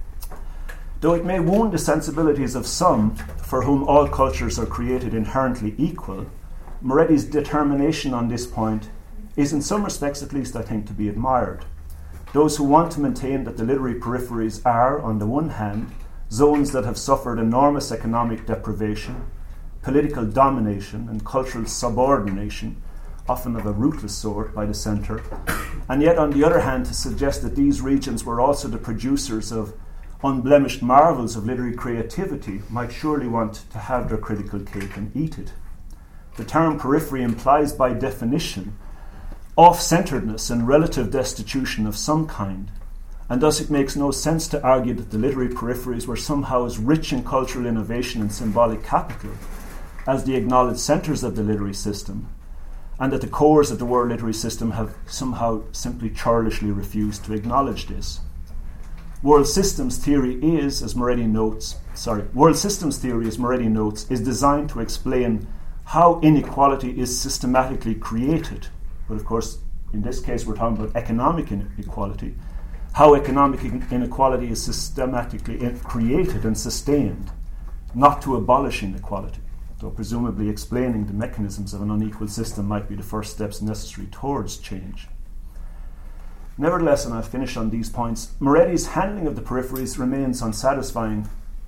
Though it may wound the sensibilities of some for whom all cultures are created inherently equal, Moretti's determination on this point is in some respects at least, I think, to be admired. Those who want to maintain that the literary peripheries are, on the one hand, zones that have suffered enormous economic deprivation, political domination and cultural subordination, often of a ruthless sort, by the centre, and yet on the other hand to suggest that these regions were also the producers of unblemished marvels of literary creativity might surely want to have their critical cake and eat it. The term periphery implies by definition off-centeredness and relative destitution of some kind, and thus it makes no sense to argue that the literary peripheries were somehow as rich in cultural innovation and symbolic capital as the acknowledged centres of the literary system, and that the cores of the world literary system have somehow simply churlishly refused to acknowledge this. World systems theory is, as Moretti notes, sorry, world systems theory, as Moretti notes, is designed to explain how inequality is systematically created. But of course, in this case, we're talking about economic inequality. How economic inequality is systematically created and sustained, not to abolish inequality. Though presumably explaining the mechanisms of an unequal system might be the first steps necessary towards change. Nevertheless, and I'll finish on these points, Moretti's handling of the peripheries remains unsatisfying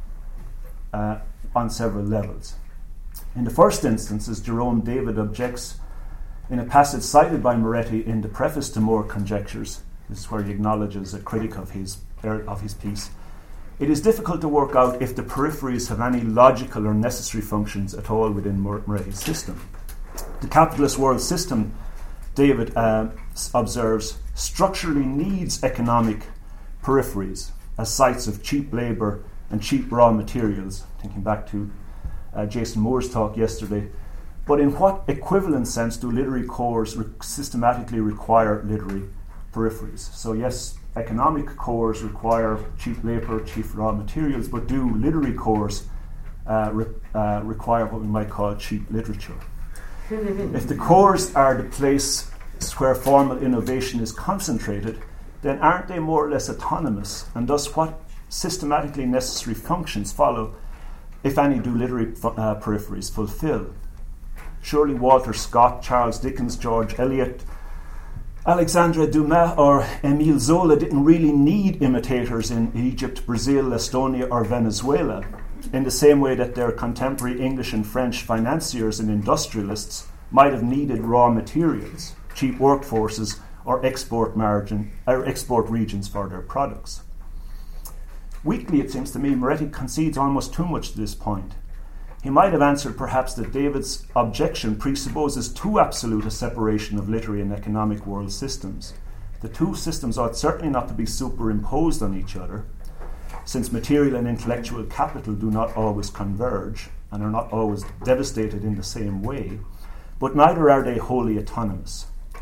uh, on several levels. In the first instance, as Jerome David objects in a passage cited by Moretti in the preface to More Conjectures, this is where he acknowledges a critic of his, of his piece, it is difficult to work out if the peripheries have any logical or necessary functions at all within Moretti's system. The capitalist world system, David uh, observes, structurally needs economic peripheries as sites of cheap labour and cheap raw materials, thinking back to uh, Jason Moore's talk yesterday. But in what equivalent sense do literary cores re- systematically require literary peripheries? So yes, economic cores require cheap labour, cheap raw materials, but do literary cores uh, re- uh, require what we might call cheap literature? If the cores are the place where formal innovation is concentrated, then aren't they more or less autonomous? And thus what systematically necessary functions follow, if any, do literary fu- uh, peripheries fulfill? Surely Walter Scott, Charles Dickens, George Eliot, Alexandre Dumas or Émile Zola didn't really need imitators in Egypt, Brazil, Estonia or Venezuela, in the same way that their contemporary English and French financiers and industrialists might have needed raw materials, cheap workforces or export margin or export regions for their products. Weakly, it seems to me, Moretti concedes almost too much to this point. He might have answered perhaps that David's objection presupposes too absolute a separation of literary and economic world systems. The two systems ought certainly not to be superimposed on each other, since material and intellectual capital do not always converge and are not always devastated in the same way, but neither are they wholly autonomous.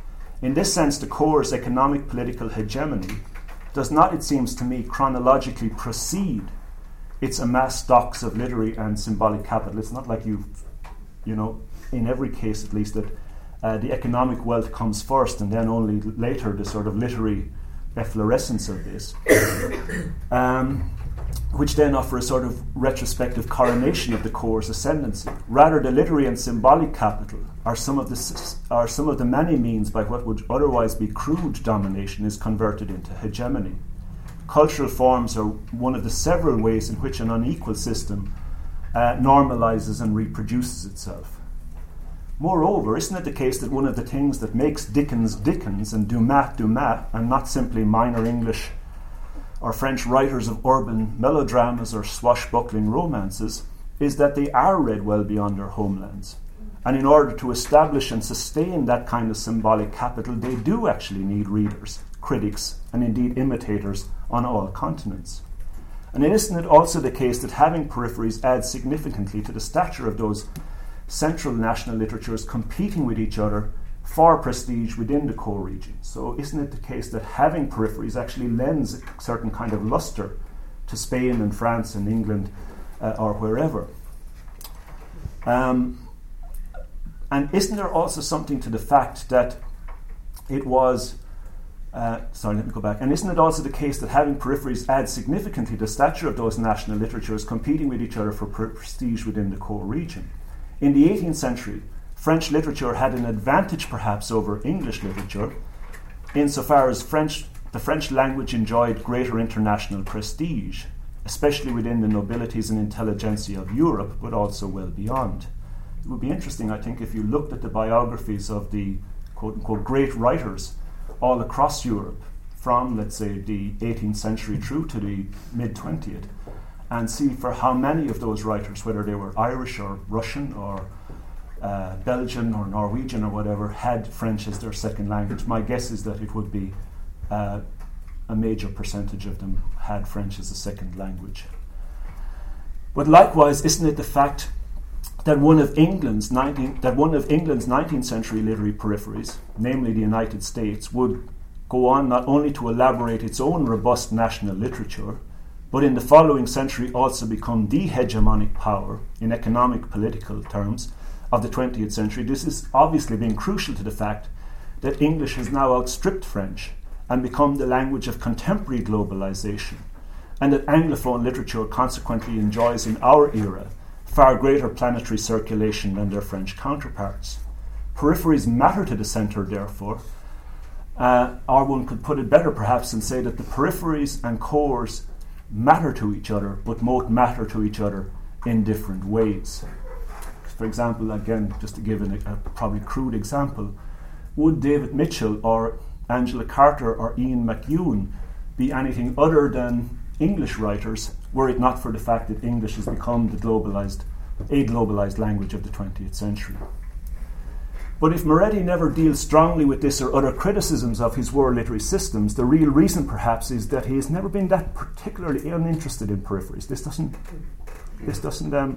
In this sense, the core's economic political hegemony does not, it seems to me, chronologically precede its amassed stocks of literary and symbolic capital. It's not like you, you know, in every case at least, that uh, the economic wealth comes first and then only later the sort of literary efflorescence of this, um, which then offer a sort of retrospective coronation of the core's ascendancy. Rather, the literary and symbolic capital are some of the s- are some of the many means by what would otherwise be crude domination is converted into hegemony. Cultural forms are one of the several ways in which an unequal system uh, normalizes and reproduces itself. Moreover, isn't it the case that one of the things that makes Dickens Dickens and Dumas Dumas, and not simply minor English or French writers of urban melodramas or swashbuckling romances, is that they are read well beyond their homelands. And in order to establish and sustain that kind of symbolic capital, they do actually need readers, critics, and indeed imitators on all continents. And isn't it also the case that having peripheries adds significantly to the stature of those central national literatures competing with each other for prestige within the core region? So isn't it the case that having peripheries actually lends a certain kind of luster to Spain and France and England uh, or wherever? Um, and isn't there also something to the fact that it was Uh, sorry, let me go back. And isn't it also the case that having peripheries adds significantly to the stature of those national literatures competing with each other for pre- prestige within the core region? In the eighteenth century, French literature had an advantage perhaps over English literature insofar as French, the French language enjoyed greater international prestige, especially within the nobilities and intelligentsia of Europe, but also well beyond. It would be interesting, I think, if you looked at the biographies of the quote-unquote great writers all across Europe, from, let's say, the eighteenth century through to the mid-twentieth, and see for how many of those writers, whether they were Irish or Russian or uh, Belgian or Norwegian or whatever, had French as their second language. My guess is that it would be uh, a major percentage of them had French as a second language. But likewise, isn't it the fact that one of England's nineteen that one of England's nineteenth century literary peripheries, namely the United States, would go on not only to elaborate its own robust national literature, but in the following century also become the hegemonic power in economic political terms of the twentieth century? This is obviously being crucial to the fact that English has now outstripped French and become the language of contemporary globalization, and that Anglophone literature consequently enjoys in our era far greater planetary circulation than their French counterparts. Peripheries matter to the centre, therefore, uh, or one could put it better perhaps and say that the peripheries and cores matter to each other, but both matter to each other in different ways. For example, again, just to give an, a probably crude example, would David Mitchell or Angela Carter or Ian McEwan be anything other than English writers were it not for the fact that English has become the globalized, a globalized language of the twentieth century? But if Moretti never deals strongly with this or other criticisms of his world literary systems, the real reason perhaps is that he has never been that particularly uninterested in peripheries. This doesn't, this doesn't, um,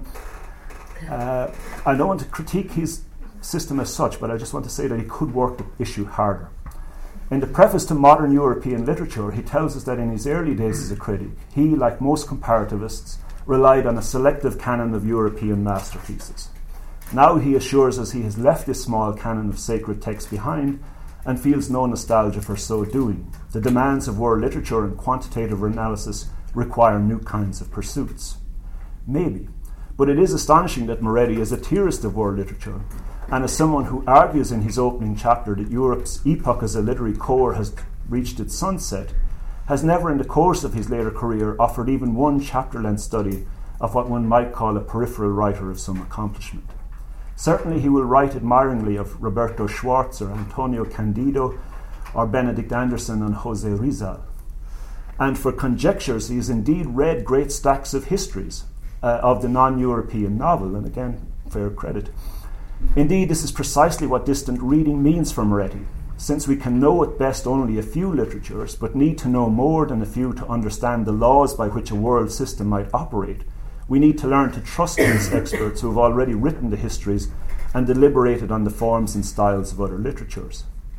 uh, I don't want to critique his system as such, but I just want to say that he could work the issue harder. In the preface to Modern European Literature, he tells us that in his early days as a critic, he, like most comparativists, relied on a selective canon of European masterpieces. Now he assures us he has left this small canon of sacred texts behind and feels no nostalgia for so doing. The demands of world literature and quantitative analysis require new kinds of pursuits. Maybe, but it is astonishing that Moretti, as a theorist of world literature, and as someone who argues in his opening chapter that Europe's epoch as a literary core has reached its sunset, has never in the course of his later career offered even one chapter-length study of what one might call a peripheral writer of some accomplishment. Certainly he will write admiringly of Roberto Schwarzer, Antonio Candido, or Benedict Anderson and José Rizal. And for conjectures, he has indeed read great stacks of histories uh, of the non-European novel, and again, fair credit. Indeed, this is precisely what distant reading means for Moretti, since we can know at best only a few literatures, but need to know more than a few to understand the laws by which a world system might operate. We need to learn to trust these experts who have already written the histories and deliberated on the forms and styles of other literatures.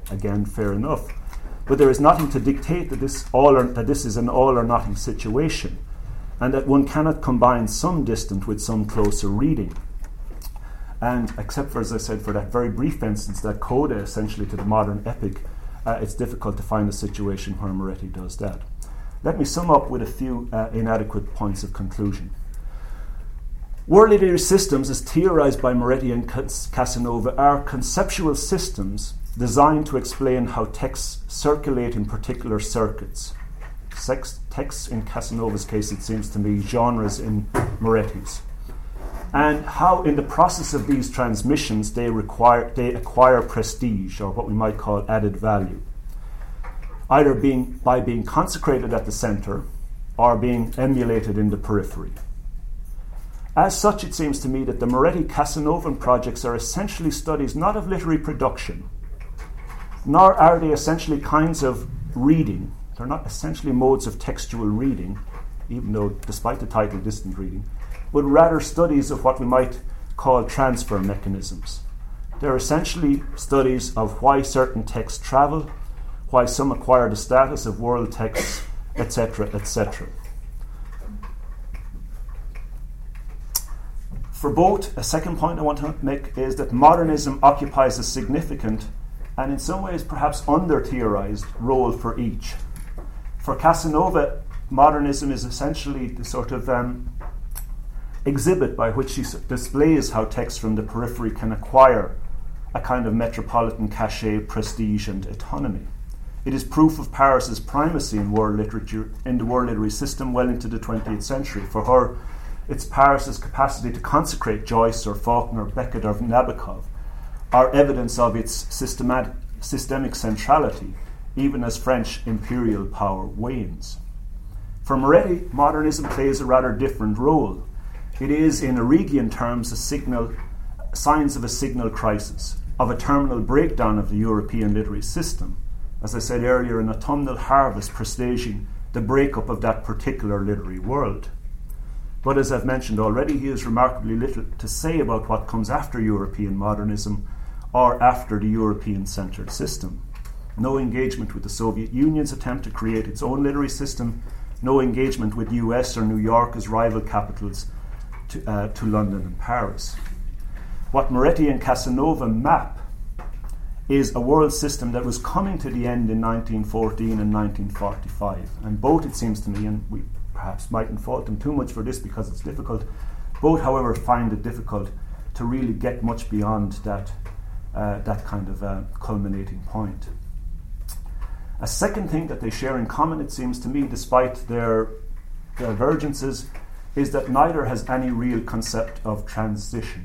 Again, fair enough. But there is nothing to dictate that this all or, that this is an all or nothing situation, and that one cannot combine some distant with some closer reading. And except for, as I said, for that very brief instance, that coda essentially to the modern epic, uh, it's difficult to find a situation where Moretti does that. Let me sum up with a few uh, inadequate points of conclusion. World literary systems, as theorized by Moretti and Casanova, are conceptual systems designed to explain how texts circulate in particular circuits. Sex, texts in Casanova's case, it seems to me, genres in Moretti's. And how in the process of these transmissions they require they acquire prestige, or what we might call added value, either being by being consecrated at the centre or being emulated in the periphery. As such, it seems to me that the Moretti-Casanovan projects are essentially studies not of literary production, nor are they essentially kinds of reading. They're not essentially modes of textual reading, even though, despite the title, distant reading, but rather studies of what we might call transfer mechanisms. They're essentially studies of why certain texts travel, why some acquire the status of world texts, et cetera, et cetera. For both, a second point I want to make is that modernism occupies a significant and in some ways perhaps under-theorized role for each. For Casanova, modernism is essentially the sort of um, exhibit by which he displays how texts from the periphery can acquire a kind of metropolitan cachet, prestige, and autonomy. It is proof of Paris's primacy in world literature, in the world literary system, well into the twentieth century. For her, it's Paris's capacity to consecrate Joyce or Faulkner, Beckett or Nabokov are evidence of its systematic, systemic centrality, even as French imperial power wanes. For Moretti, modernism plays a rather different role. It is, in Arrighian terms, a signal, signs of a signal crisis, of a terminal breakdown of the European literary system. As I said earlier, an autumnal harvest presaging the breakup of that particular literary world. But as I've mentioned already, he has remarkably little to say about what comes after European modernism or after the European-centred system. No engagement with the Soviet Union's attempt to create its own literary system, no engagement with U S or New York as rival capitals to, uh, to London and Paris. What Moretti and Casanova map is a world system that was coming to the end in nineteen fourteen and nineteen forty-five. And both, it seems to me, and we perhaps mightn't fault them too much for this because it's difficult, both, however, find it difficult to really get much beyond that, uh, that kind of uh, culminating point. A second thing that they share in common, it seems to me, despite their divergences, is that neither has any real concept of transition.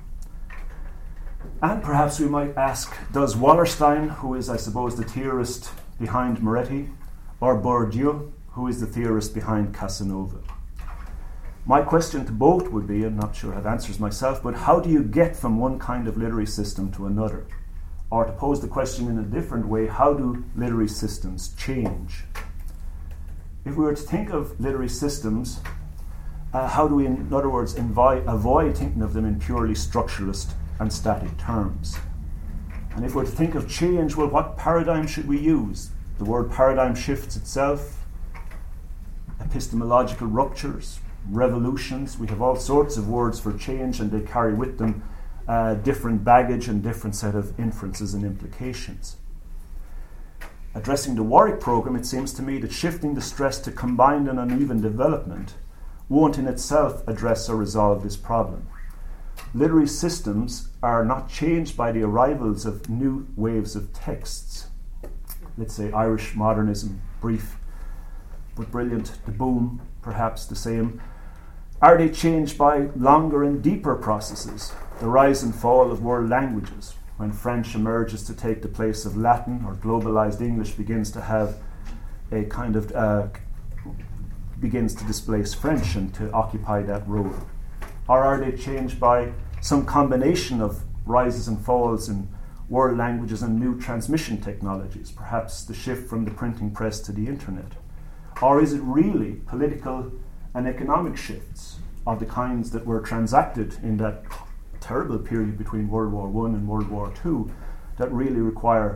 And perhaps we might ask, does Wallerstein, who is, I suppose, the theorist behind Moretti, or Bourdieu, who is the theorist behind Casanova? My question to both would be, I'm not sure I have answers myself, but how do you get from one kind of literary system to another? Or to pose the question in a different way, how do literary systems change? If we were to think of literary systems, uh, how do we, in other words, invi- avoid thinking of them in purely structuralist and static terms? And if we're to think of change, well, what paradigm should we use? The word paradigm shifts itself, epistemological ruptures, revolutions. We have all sorts of words for change, and they carry with them uh, different baggage and different set of inferences and implications. Addressing the Warwick programme, it seems to me that shifting the stress to combined and uneven development won't in itself address or resolve this problem. Literary systems are not changed by the arrivals of new waves of texts. Let's say Irish modernism, brief but brilliant, the boom, perhaps the same. Are they changed by longer and deeper processes? The rise and fall of world languages, when French emerges to take the place of Latin, or globalized English begins to have a kind of, uh, begins to displace French and to occupy that role? Or are they changed by some combination of rises and falls in world languages and new transmission technologies, perhaps the shift from the printing press to the internet? Or is it really political and economic shifts of the kinds that were transacted in that terrible period between World War One and World War Two that really require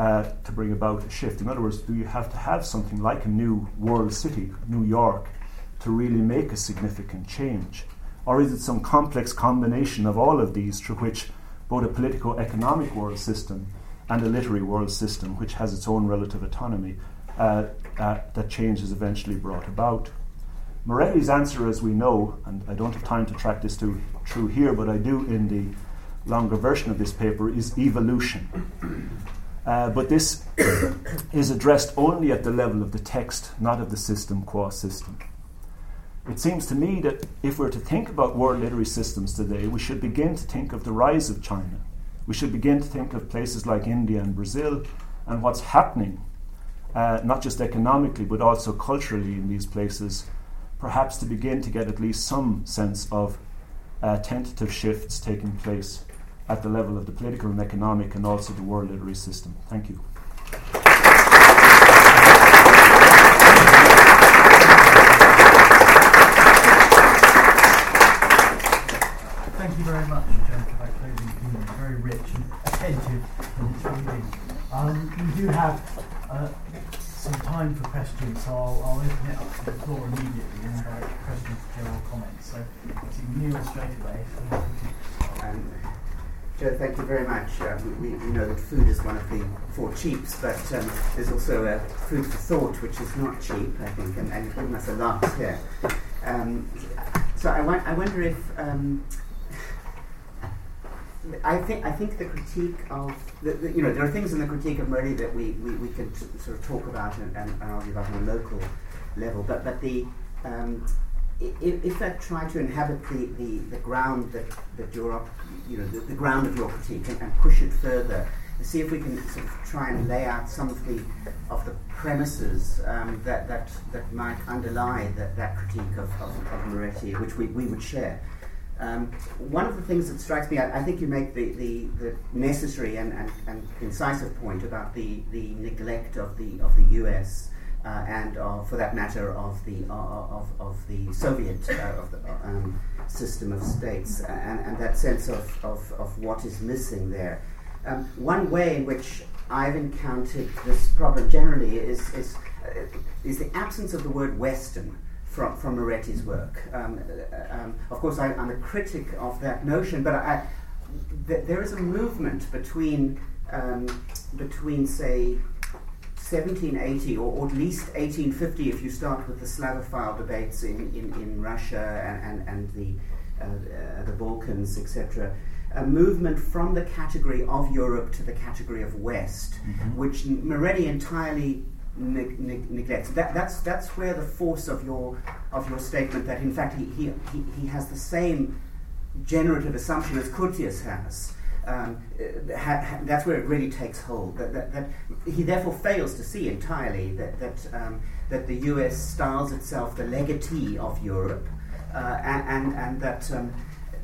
uh, to bring about a shift? In other words, do you have to have something like a new world city, New York, to really make a significant change? Or is it some complex combination of all of these through which both a politico-economic world system and a literary world system, which has its own relative autonomy, uh, uh, that change is eventually brought about? Moretti's answer, as we know, and I don't have time to track this to, through here, but I do in the longer version of this paper, is evolution. Uh, but this is addressed only at the level of the text, not of the system qua system. It seems to me that if we're to think about world literary systems today, we should begin to think of the rise of China. We should begin to think of places like India and Brazil and what's happening, uh, not just economically, but also culturally in these places, perhaps to begin to get at least some sense of uh, tentative shifts taking place at the level of the political and economic and also the world literary system. Thank you. Thank you very much, John, for that closing opinion. Very rich and attentive in its reading. Um, we do have uh, some time for questions, so I'll, I'll open it up to the floor immediately and invite questions, general comments. So, to Neil straight away. Um, Joe, thank you very much. Um, we, we know that food is one of the four cheaps, but um, there's also a food for thought, which is not cheap, I think, and, and you've given us a lot here. Um, so I, wa- I wonder if um, I think I think the critique of the, the, you know there are things in the critique of Moretti that we we, we could t- sort of talk about and, and, and argue about on a local level, but but the um, if, if I try to inhabit the, the, the ground that, that you're up, you know, the, the ground of your critique and, and push it further, and see if we can sort of try and lay out some of the of the premises um, that, that that might underlie that, that critique of, of, of Moretti, which we, we would share. Um, one of the things that strikes me, I, I think you make the, the, the necessary and, and, and incisive point about the, the neglect of the of the U S Uh, and uh, for that matter of the uh, of, of the Soviet uh, of the, um, system of states, and, and that sense of, of, of what is missing there. Um, one way in which I've encountered this problem generally is is, uh, is the absence of the word Western from, from Moretti's work. Um, uh, um, of course, I, I'm a critic of that notion, but I, th- there is a movement between um, between say seventeen eighty, or, or at least eighteen fifty if you start with the Slavophile debates in, in, in Russia and, and, and the, uh, uh, the Balkans, et cetera, a movement from the category of Europe to the category of West, mm-hmm. which Moretti entirely ne- ne- neglects. That, that's, that's where the force of your, of your statement that in fact he, he, he, he has the same generative assumption as Curtius has. Um, ha, ha, that's where it really takes hold. That, that, that he therefore fails to see entirely that that, um, that the U S styles itself the legatee of Europe, uh, and, and and that um,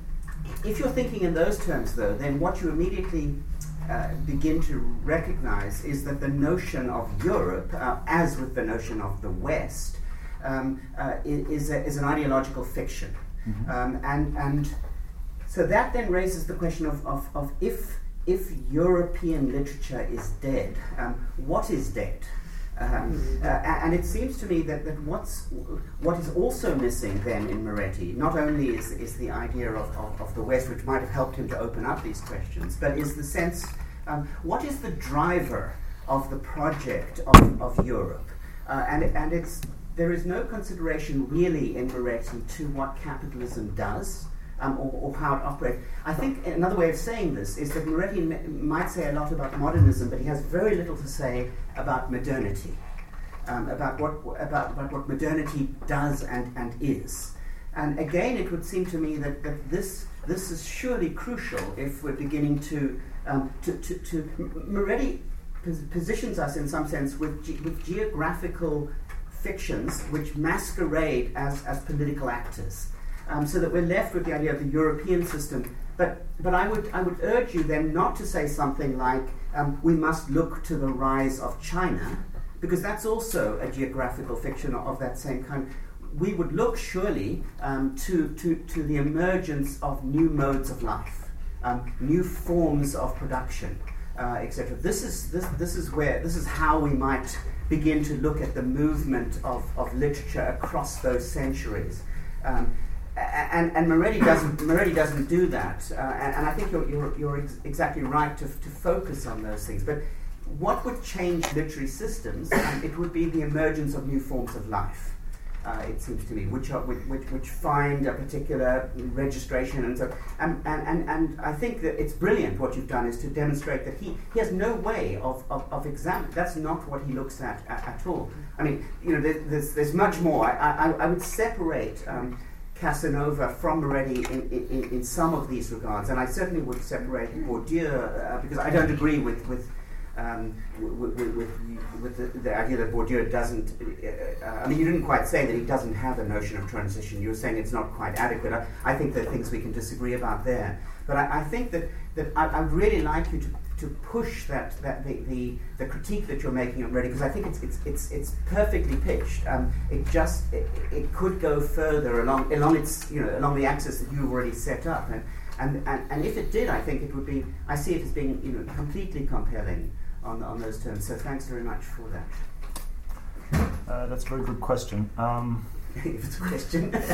if you're thinking in those terms, though, then what you immediately uh, begin to recognize is that the notion of Europe, uh, as with the notion of the West, um, uh, is a, is an ideological fiction, mm-hmm. um, and and. So that then raises the question of, of, of if if European literature is dead, um, what is dead? Um, uh, and it seems to me that, that what's what is also missing then in Moretti, not only is, is the idea of, of, of the West, which might have helped him to open up these questions, but is the sense, um, what is the driver of the project of, of Europe? Uh, and and it's there is no consideration really in Moretti to what capitalism does. Um, or, or how it operates. I think another way of saying this is that Moretti m- might say a lot about modernism, but he has very little to say about modernity, um, about what about, about what modernity does and, and is. And again, it would seem to me that, that this this is surely crucial if we're beginning to um, to, to, to Moretti pos- positions us in some sense with ge- with geographical fictions which masquerade as as political actors. Um, so that we're left with the idea of the European system. But but I would I would urge you then not to say something like um, we must look to the rise of China, because that's also a geographical fiction of, of that same kind. We would look surely um, to, to, to the emergence of new modes of life, um, new forms of production, uh, et cetera. This is this this is where this is how we might begin to look at the movement of, of literature across those centuries. Um, and and Moretti doesn't Moretti doesn't do that. Uh, and, and I think you're you're, you're ex- exactly right to to focus on those things. But what would change literary systems? Um, it would be the emergence of new forms of life. Uh, it seems to me, which are which, which, which find a particular registration, and so and, and, and, and I think that it's brilliant what you've done is to demonstrate that he, he has no way of of, of examining. That's not what he looks at, at at all. I mean, you know, there, there's there's much more. I I, I would separate um, Casanova from Moretti in, in, in some of these regards, and I certainly would separate Bourdieu uh, because I don't agree with with. Um, with, with, with the, the idea that Bourdieu doesn't, uh, uh, I mean, you didn't quite say that he doesn't have a notion of transition. You were saying it's not quite adequate. I, I think there are things we can disagree about there. But I, I think that, that I, I'd really like you to, to push that, that the, the, the critique that you're making already, because I think it's, it's, it's, it's perfectly pitched. Um, it just, it, it could go further along, along its, you know, along the axis that you've already set up. And, and, and, and if it did, I think it would be, I see it as being, you know, completely compelling. On, on those terms. So thanks very much for that. Uh, that's a very good question. Um, if it's a question. no,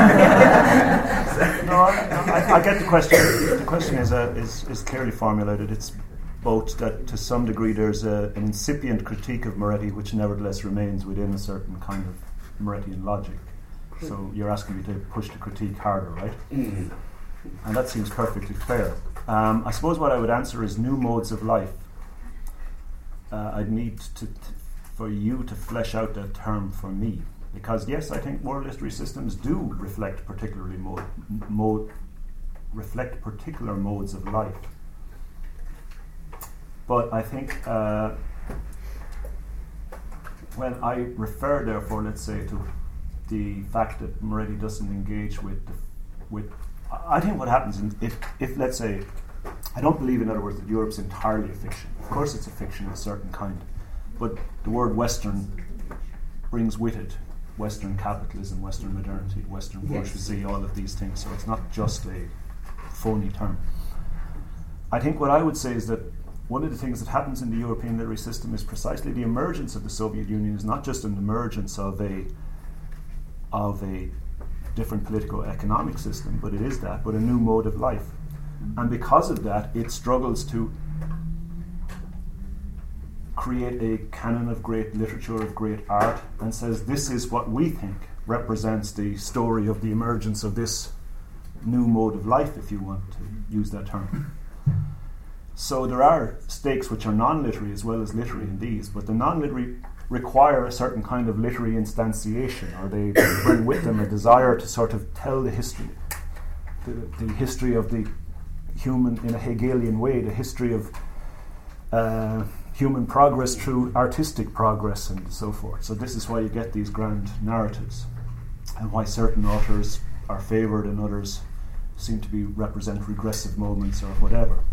I, I, I get the question. The question is, uh, is is clearly formulated. It's both that to some degree there's a, an incipient critique of Moretti which nevertheless remains within a certain kind of Morettian logic. So you're asking me to push the critique harder, right? Mm. And that seems perfectly fair. Um, I suppose what I would answer is new modes of life. Uh, I'd need to, t- for you to flesh out that term for me, because yes, I think world literary systems do reflect particularly mode, mode reflect particular modes of life. But I think uh, when I refer, therefore, let's say to the fact that Moretti doesn't engage with the, with, I think what happens in, if if let's say. I don't believe, in other words, that Europe's entirely a fiction. Of course it's a fiction of a certain kind. But the word Western brings with it Western capitalism, Western modernity, Western bourgeoisie, all of these things. So it's not just a phony term. I think what I would say is that one of the things that happens in the European literary system is precisely the emergence of the Soviet Union is not just an emergence of a of a different politico-economic system, but it is that, but a new mode of life. And because of that, it struggles to create a canon of great literature, of great art, and says this is what we think represents the story of the emergence of this new mode of life, if you want to use that term. So there are stakes which are non-literary as well as literary in these, but the non-literary require a certain kind of literary instantiation, or they bring with them a desire to sort of tell the history, the, the history of the human, in a Hegelian way, the history of uh, human progress through artistic progress and so forth. So this is why you get these grand narratives, and why certain authors are favoured and others seem to be represent regressive moments or whatever.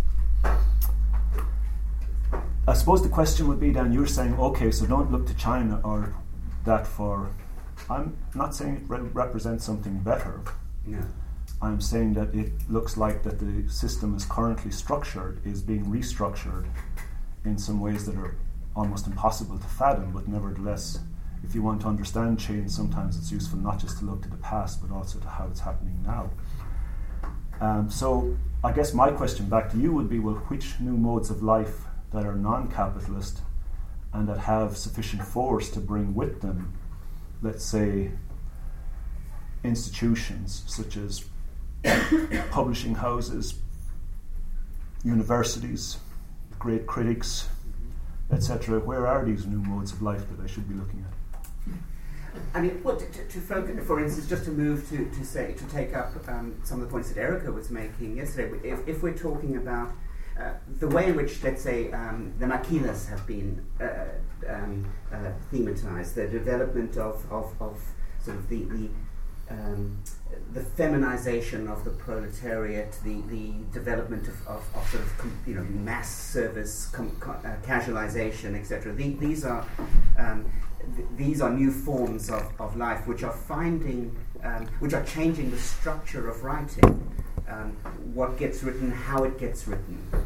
I suppose the question would be then, you're saying, okay, so don't look to China or that for... I'm not saying it re- represents something better. No. I'm saying that it looks like that the system as currently structured is being restructured in some ways that are almost impossible to fathom, but nevertheless, if you want to understand change, sometimes it's useful not just to look to the past, but also to how it's happening now. Um, so I guess my question back to you would be, well, which new modes of life that are non-capitalist and that have sufficient force to bring with them, let's say, institutions such as publishing houses, universities, great critics, et cetera. Where are these new modes of life that I should be looking at? I mean, well, to, to, to focus, for instance, just to move to, to say to take up um, some of the points that Erica was making yesterday. If, if we're talking about uh, the way in which, let's say, um, the maquilas have been uh, um, uh, thematized, the development of, of, of sort of the, the Um, the feminization of the proletariat, the, the development of, of, of sort of com, you know mass service, com, com, uh, casualization, et cetera. The, these are um, th- these are new forms of, of life which are finding, um, which are changing the structure of writing, um, what gets written, how it gets written.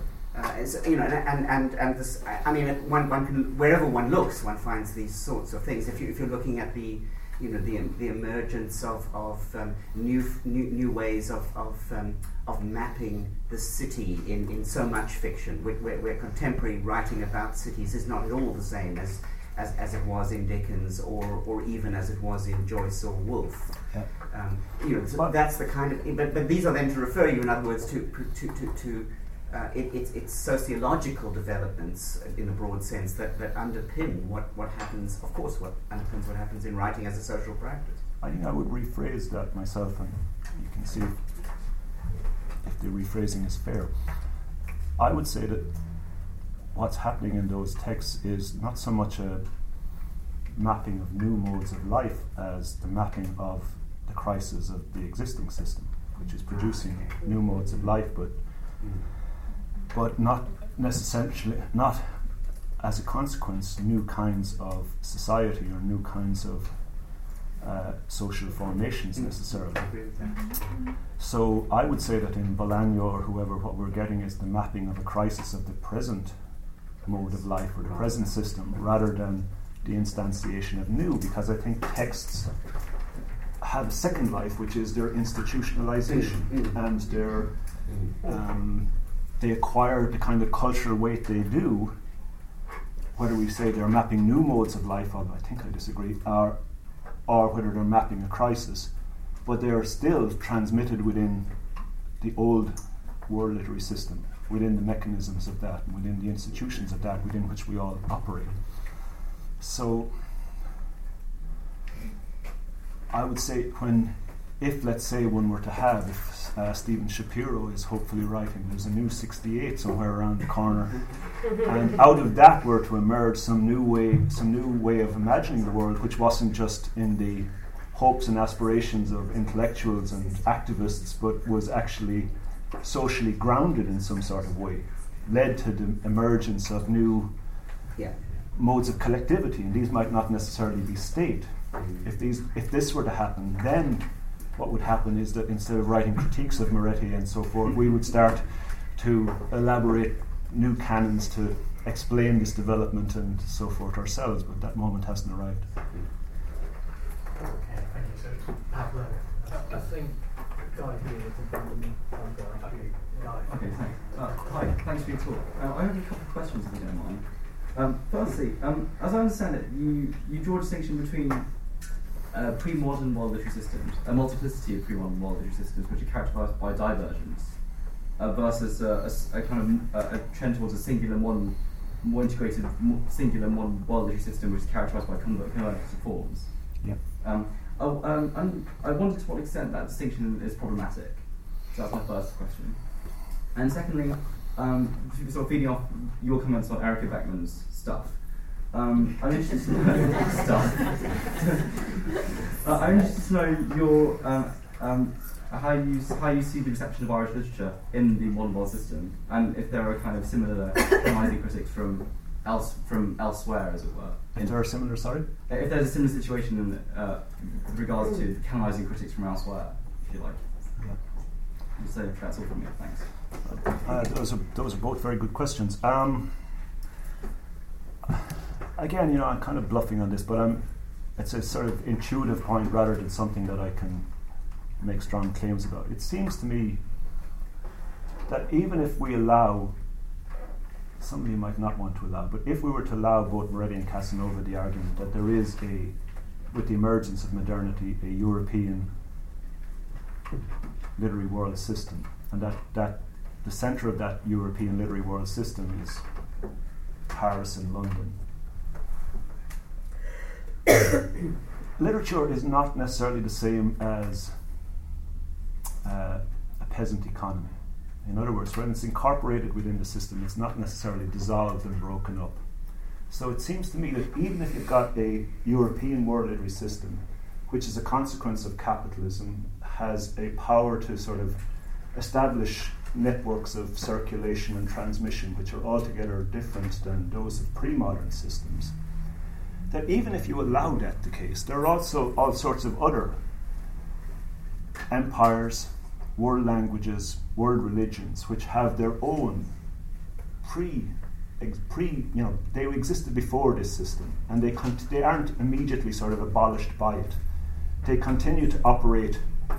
uh, it's, you know, and and and this. I mean, one one can wherever one looks, one finds these sorts of things. If you if you're looking at the, you know, the the emergence of of um, new new new ways of of um, of mapping the city in, in so much fiction, where, where, where contemporary writing about cities is not at all the same as as, as it was in Dickens or or even as it was in Joyce or Woolf. Yeah. Um, you know, so that's the kind of. But but these are then to refer you, in other words, to to to. to Uh, it, it, it's sociological developments in a broad sense that, that underpin what, what happens, of course, what underpins what happens in writing as a social practice. I think I would rephrase that myself, and you can see if, if the rephrasing is fair. I would say that what's happening in those texts is not so much a mapping of new modes of life as the mapping of the crisis of the existing system, which is producing new modes of life, but mm. but not necessarily, not as a consequence, new kinds of society or new kinds of uh, social formations mm. necessarily. So I would say that in Bolaño or whoever, what we're getting is the mapping of a crisis of the present mode of life or the present system rather than the instantiation of new, because I think texts have a second life, which is their institutionalization mm. and their um, they acquire the kind of cultural weight they do, whether we say they're mapping new modes of life, I think I disagree, or, or whether they're mapping a crisis, but they are still transmitted within the old world literary system, within the mechanisms of that, and within the institutions of that, within which we all operate. So I would say when, if let's say one were to have, if uh, Stephen Shapiro is hopefully writing, there's a new sixty-eight somewhere around the corner, and out of that were to emerge some new way, some new way of imagining the world, which wasn't just in the hopes and aspirations of intellectuals and activists, but was actually socially grounded in some sort of way, led to the emergence of new yeah. modes of collectivity, and these might not necessarily be state. Mm-hmm. If these, if this were to happen, then what would happen is that instead of writing critiques of Moretti and so forth, we would start to elaborate new canons to explain this development and so forth ourselves, but that moment hasn't arrived. Okay, thank you. So, Pablo. I think Guy here is in front of me. Okay, Guy. Okay, thanks. Uh, hi, thanks for your talk. Uh, I have a couple of questions, if you don't mind. Um, firstly, um, as I understand it, you, you draw a distinction between uh, pre-modern world literary systems, a multiplicity of pre-modern world literary systems which are characterized by divergence, uh, versus uh, a, a kind of uh, a trend towards a singular modern, more integrated more singular modern world literary system which is characterized by convergence of forms. Yeah. Um, oh, um, and I wondered to what extent that distinction is problematic. So that's my first question. And secondly, um, sort of feeding off your comments on Erica Beckman's stuff. Um, I'm interested to know stuff. uh, I'm interested to know your um, um, how you how you see the reception of Irish literature in the modern world system, and if there are kind of similar canalising critics from else from elsewhere, as it were. If there are similar, sorry? If there's a similar situation in, uh, with regards to canalising critics from elsewhere, if you like. Yeah. So that's all from me. Thanks. Uh, those are those are both very good questions. Um, again, you know, I'm kind of bluffing on this, but I'm. It's a sort of intuitive point rather than something that I can make strong claims about. It seems to me that even if we allow, somebody might not want to allow, but if we were to allow both Moretti and Casanova the argument that there is a, with the emergence of modernity, a European literary world system, and that, that the centre of that European literary world system is Paris and London. Literature is not necessarily the same as uh, a peasant economy. In other words, when it's incorporated within the system, it's not necessarily dissolved and broken up. So it seems to me that even if you've got a European world literary system, which is a consequence of capitalism, has a power to sort of establish networks of circulation and transmission which are altogether different than those of pre-modern systems, that even if you allow that the case, there are also all sorts of other empires, world languages, world religions, which have their own pre, ex, pre, you know, they existed before this system, and they con- they aren't immediately sort of abolished by it. They continue to operate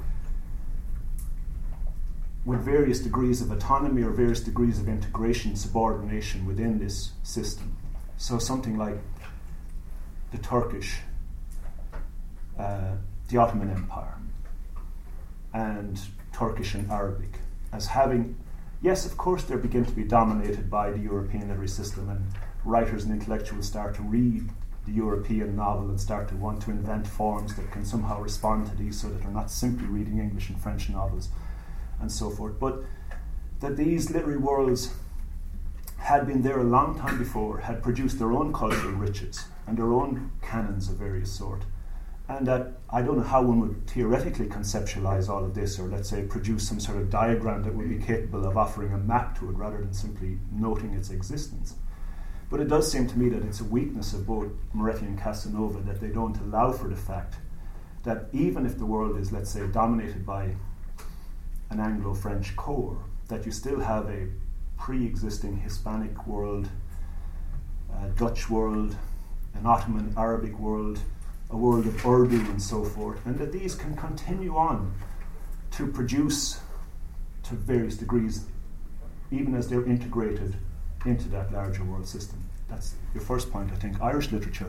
with various degrees of autonomy or various degrees of integration, subordination within this system. So something like the Turkish, uh, the Ottoman Empire, and Turkish and Arabic, as having, yes, of course, they begin to be dominated by the European literary system, and writers and intellectuals start to read the European novel and start to want to invent forms that can somehow respond to these so that they're not simply reading English and French novels and so forth. But that these literary worlds had been there a long time before, had produced their own cultural riches and their own canons of various sort. And that I don't know how one would theoretically conceptualize all of this, or let's say produce some sort of diagram that would be capable of offering a map to it rather than simply noting its existence. But it does seem to me that it's a weakness of both Moretti and Casanova that they don't allow for the fact that even if the world is, let's say, dominated by an Anglo-French core, that you still have a pre-existing Hispanic world, a Dutch world, an Ottoman Arabic world, a world of Urdu and so forth, and that these can continue on to produce to various degrees even as they're integrated into that larger world system. That's your first point, I think. Irish literature.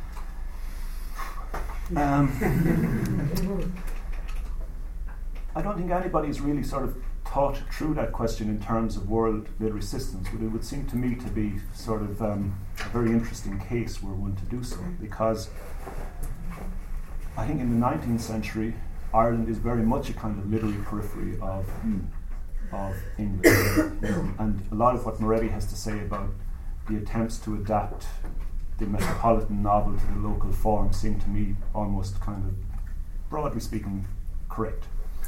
Um, I don't think anybody's really sort of thought through that question in terms of world literary systems, but it would seem to me to be sort of um, a very interesting case were one to do so, because I think in the nineteenth century, Ireland is very much a kind of literary periphery of mm. of English. And a lot of what Moretti has to say about the attempts to adapt the metropolitan novel to the local form seem to me almost kind of, broadly speaking, correct.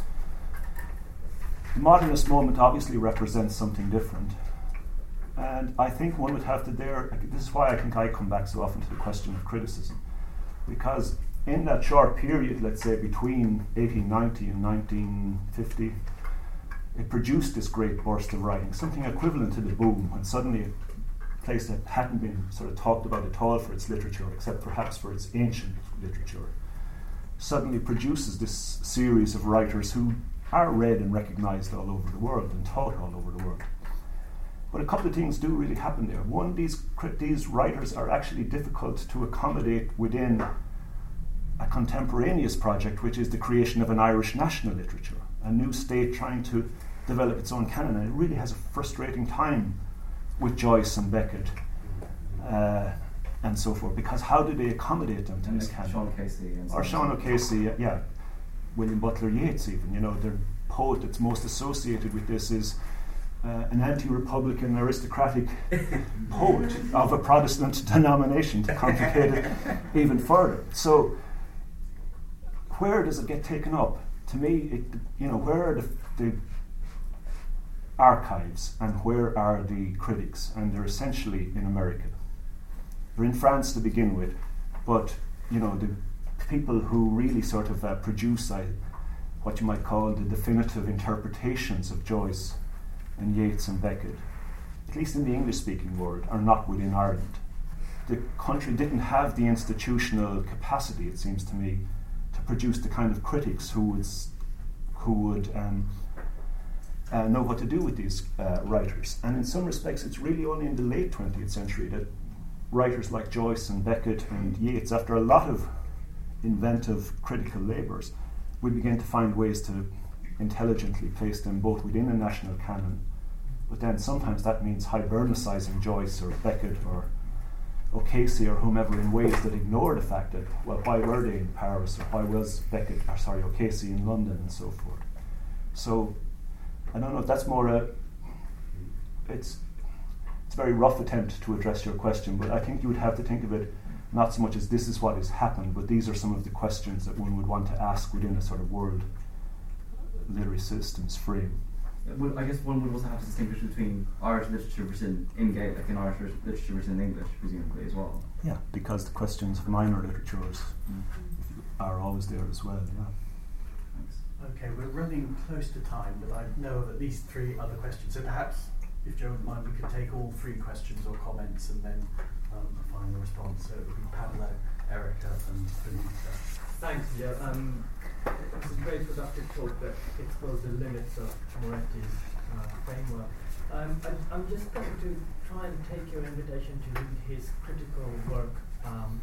The modernist moment obviously represents something different. And I think one would have to there, this is why I think I come back so often to the question of criticism, because in that short period, let's say between eighteen ninety and nineteen fifty, it produced this great burst of writing, something equivalent to the boom, when suddenly a place that hadn't been sort of talked about at all for its literature, except perhaps for its ancient literature, suddenly produces this series of writers who are read and recognised all over the world and taught all over the world. But a couple of things do really happen there. One, these these writers are actually difficult to accommodate within a contemporaneous project, which is the creation of an Irish national literature, a new state trying to develop its own canon. And it really has a frustrating time with Joyce and Beckett uh, and so forth, because how do they accommodate them to and this like canon? Sean O'Casey. And Or Sean O'Casey, yeah. William Butler Yeats even, you know, the poet that's most associated with this is uh, an anti-republican aristocratic poet of a Protestant denomination, to complicate it even further. So where does it get taken up? To me, it, you know, where are the, the archives and where are the critics? And they're essentially in America. They're in France to begin with, but you know, the people who really sort of uh, produce uh, what you might call the definitive interpretations of Joyce and Yeats and Beckett, at least in the English-speaking world, are not within Ireland. The country didn't have the institutional capacity, it seems to me, to produce the kind of critics who would s- who would um, uh, know what to do with these uh, writers. And in some respects, it's really only in the late twentieth century that writers like Joyce and Beckett and Yeats, after a lot of inventive critical labours, we begin to find ways to intelligently place them both within a national canon, but then sometimes that means hibernicizing Joyce or Beckett or O'Casey or whomever in ways that ignore the fact that, well, why were they in Paris, or why was Beckett, or sorry, O'Casey in London, and so forth. So I don't know if that's more a it's it's a very rough attempt to address your question, but I think you would have to think of it not so much as this is what has happened, but these are some of the questions that one would want to ask within a sort of world literary systems frame. Well, I guess one would also have to distinguish between Irish literature written in Gaelic and Irish literature written in English, presumably, as well. Yeah, because the questions of minor literatures mm. are always there as well. Yeah. Thanks. Okay, we're running close to time, but I know of at least three other questions. So perhaps if Joe would mind, we could take all three questions or comments and then um, a final response. So it would be Pablo, Erica, and Benita. Thanks, Joe. Um, it was a very productive talk that exposed the limits of Moretti's uh, framework. Um, I, I'm just going to try and take your invitation to read his critical work um,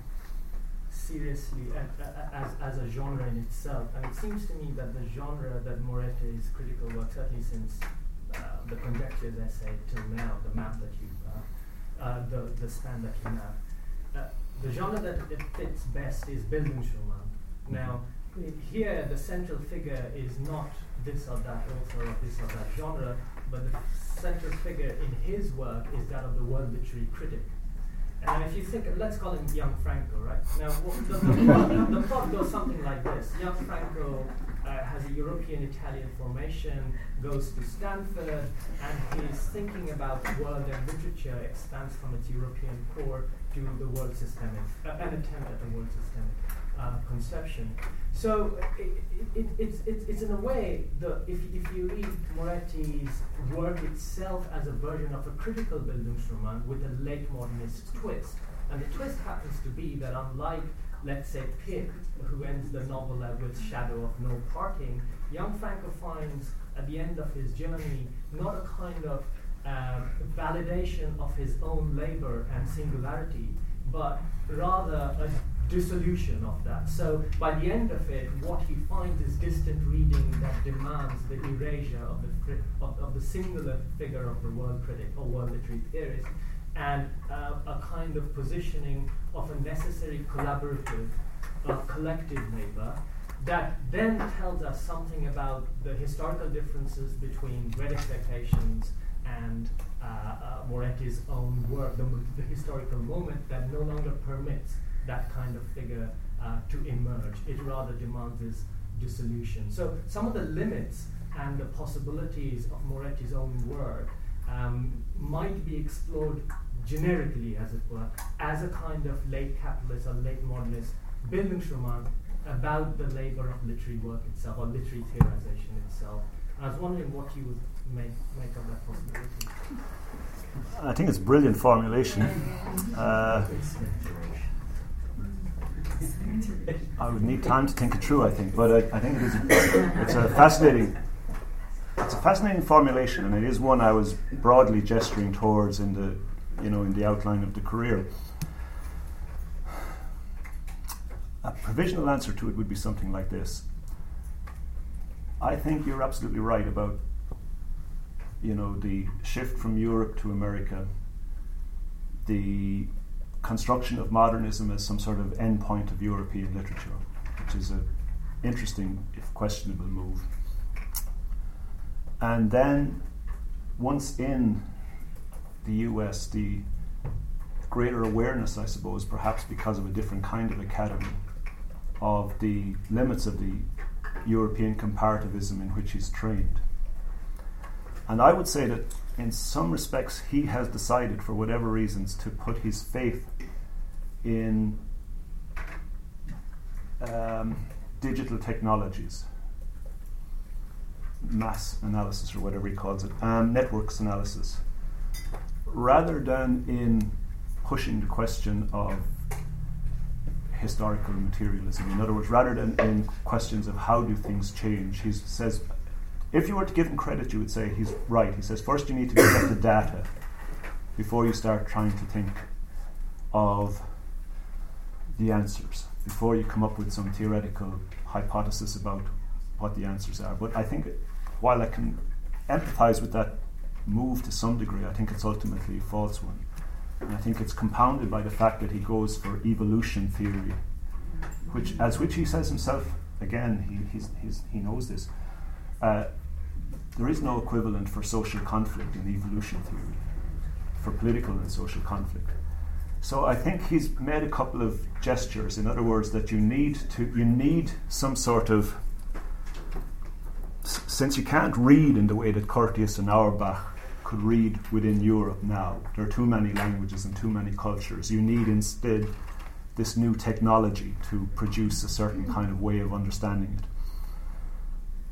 seriously as, as, as a genre in itself. And it seems to me that the genre that Moretti's critical work, certainly since uh, the Conjectures essay till now, the map that you, uh, uh, the, the span that you have, uh, the genre that it fits best is Bildungsroman. Now, here the central figure is not this or that author or this or that genre, but the central figure in his work is that of the world literary critic. And if you think, let's call him Young Franco, right? Now, what, the, the, plot, the plot goes something like this. Young Franco uh, has a European-Italian formation, goes to Stanford, and he's thinking about world and literature expands from its European core to the world systemic, uh, an attempt at a world systemic uh, conception. So it, it, it, it's, it's, it's in a way, the, if, if you read Moretti's work itself as a version of a critical Bildungsroman with a late modernist twist. And the twist happens to be that unlike, let's say, Pitt, who ends the novel with Shadow of No Parting, Young Franco finds at the end of his journey not a kind of um, validation of his own labor and singularity, but rather a dissolution of that. So by the end of it, what he finds is distant reading that demands the erasure of the fri- of, of the singular figure of the world critic or world literary theorist, and uh, a kind of positioning of a necessary collaborative, uh, collective labor that then tells us something about the historical differences between Great Expectations and uh, uh, Moretti's own work, the, the historical moment that no longer permits that kind of figure uh, to emerge. It rather demands this dissolution. So some of the limits and the possibilities of Moretti's own work um, might be explored generically, as it were, as a kind of late capitalist or late modernist Bildungsroman about the labor of literary work itself, or literary theorization itself. I was wondering what you would make, make of that possibility. I think it's a brilliant formulation. Uh, I would need time to think it through, I think, but I, I think it is a, it's a fascinating it's a fascinating formulation, and it is one I was broadly gesturing towards in the you know in the outline of the career. A provisional answer to it would be something like this. I think you're absolutely right about you know the shift from Europe to America, the construction of modernism as some sort of endpoint of European literature, which is an interesting, if questionable, move. And then, once in the U S, the greater awareness, I suppose, perhaps because of a different kind of academy, of the limits of the European comparativism in which he's trained. And I would say that in some respects he has decided, for whatever reasons, to put his faith in um, digital technologies, mass analysis or whatever he calls it, um, networks analysis, rather than in pushing the question of historical materialism. In other words, rather than in questions of how do things change, he says, if you were to give him credit, you would say he's right. He says, first you need to get the data before you start trying to think of the answers, before you come up with some theoretical hypothesis about what the answers are. But I think while I can empathize with that move to some degree, I think it's ultimately a false one. And I think it's compounded by the fact that he goes for evolution theory, which, as which he says himself, again, he, he's, he's, he knows this, uh, there is no equivalent for social conflict in evolution theory, for political and social conflict. So I think he's made a couple of gestures. In other words, that you need to you need some sort of, s- since you can't read in the way that Curtius and Auerbach could read within Europe now, there are too many languages and too many cultures. You need instead this new technology to produce a certain kind of way of understanding it.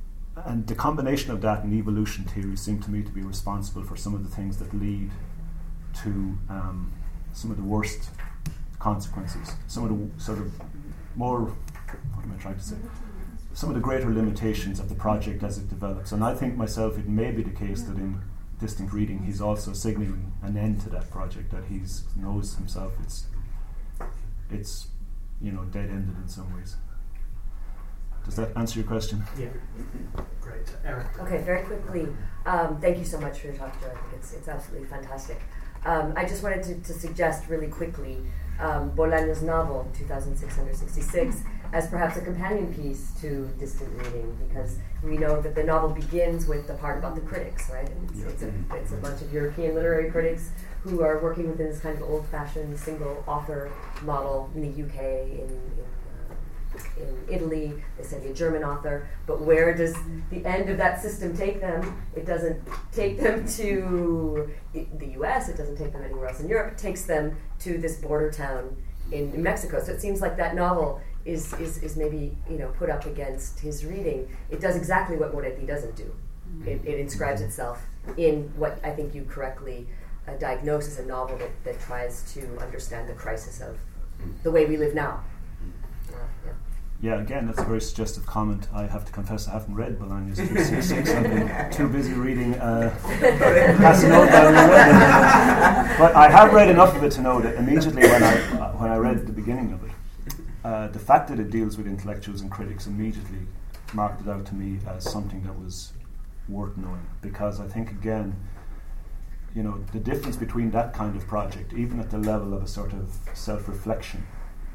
and the combination of that and evolution theory seem to me to be responsible for some of the things that lead to um, some of the worst consequences, some of the sort of more, what am I trying to say, some of the greater limitations of the project as it develops. And I think myself it may be the case that in Distinct Reading he's also signalling an end to that project, that he knows himself it's it's you know dead-ended in some ways. Does that answer your question? Yeah. Great. Eric. Okay, very quickly, um, thank you so much for your talk, Joe. I think it's, it's absolutely fantastic. Um, I just wanted to, to suggest really quickly um, Bolaño's novel, two thousand six hundred sixty-six, as perhaps a companion piece to Distant Reading, because we know that the novel begins with the part about the critics, right? And it's, Yeah. it's, a, it's a bunch of European literary critics who are working within this kind of old-fashioned single author model in the U K, in, in in Italy, they study a German author, but where does the end of that system take them? It doesn't take them to I- the U S, it doesn't take them anywhere else in Europe, it takes them to this border town in, in Mexico. So it seems like that novel is, is, is maybe you know put up against his reading. It does exactly what Moretti doesn't do. It, it inscribes itself in what I think you correctly uh, diagnose as a novel that, that tries to understand the crisis of the way we live now. Uh, yeah. Yeah, again, that's a very suggestive comment. I have to confess I haven't read Bolaño's two sixty-six. I've been too busy reading uh, Casanova. But I have read enough of it to know that immediately when I uh, when I read the beginning of it, uh, the fact that it deals with intellectuals and critics immediately marked it out to me as something that was worth knowing. Because I think, again, you know, the difference between that kind of project, even at the level of a sort of self-reflection,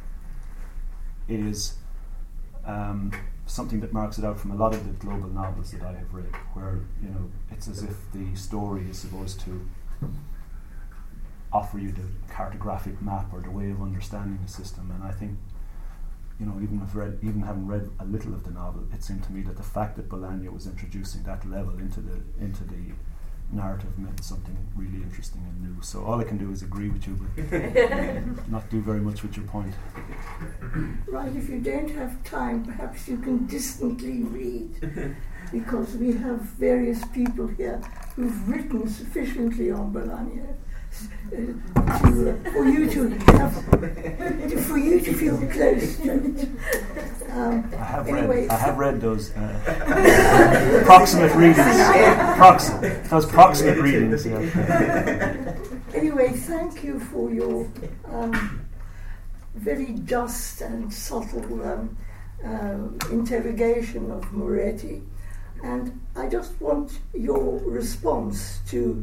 is Um, something that marks it out from a lot of the global novels that I have read, where you know it's as if the story is supposed to offer you the cartographic map or the way of understanding the system. And I think, you know, even if read, even having read a little of the novel, it seemed to me that the fact that Bolaño was introducing that level into the into the narrative meant something really interesting and new. So all I can do is agree with you, but not do very much with your point. Right, if you don't have time, perhaps you can distantly read, because we have various people here who've written sufficiently on Bolaño uh, to, uh, for you to have, to, for you to feel close to it. Um, I have anyway, read. I have read those uh, proximate readings. Proximate, those proximate readings. Yeah. Anyway, thank you for your um, very just and subtle um, uh, interrogation of Moretti, and I just want your response to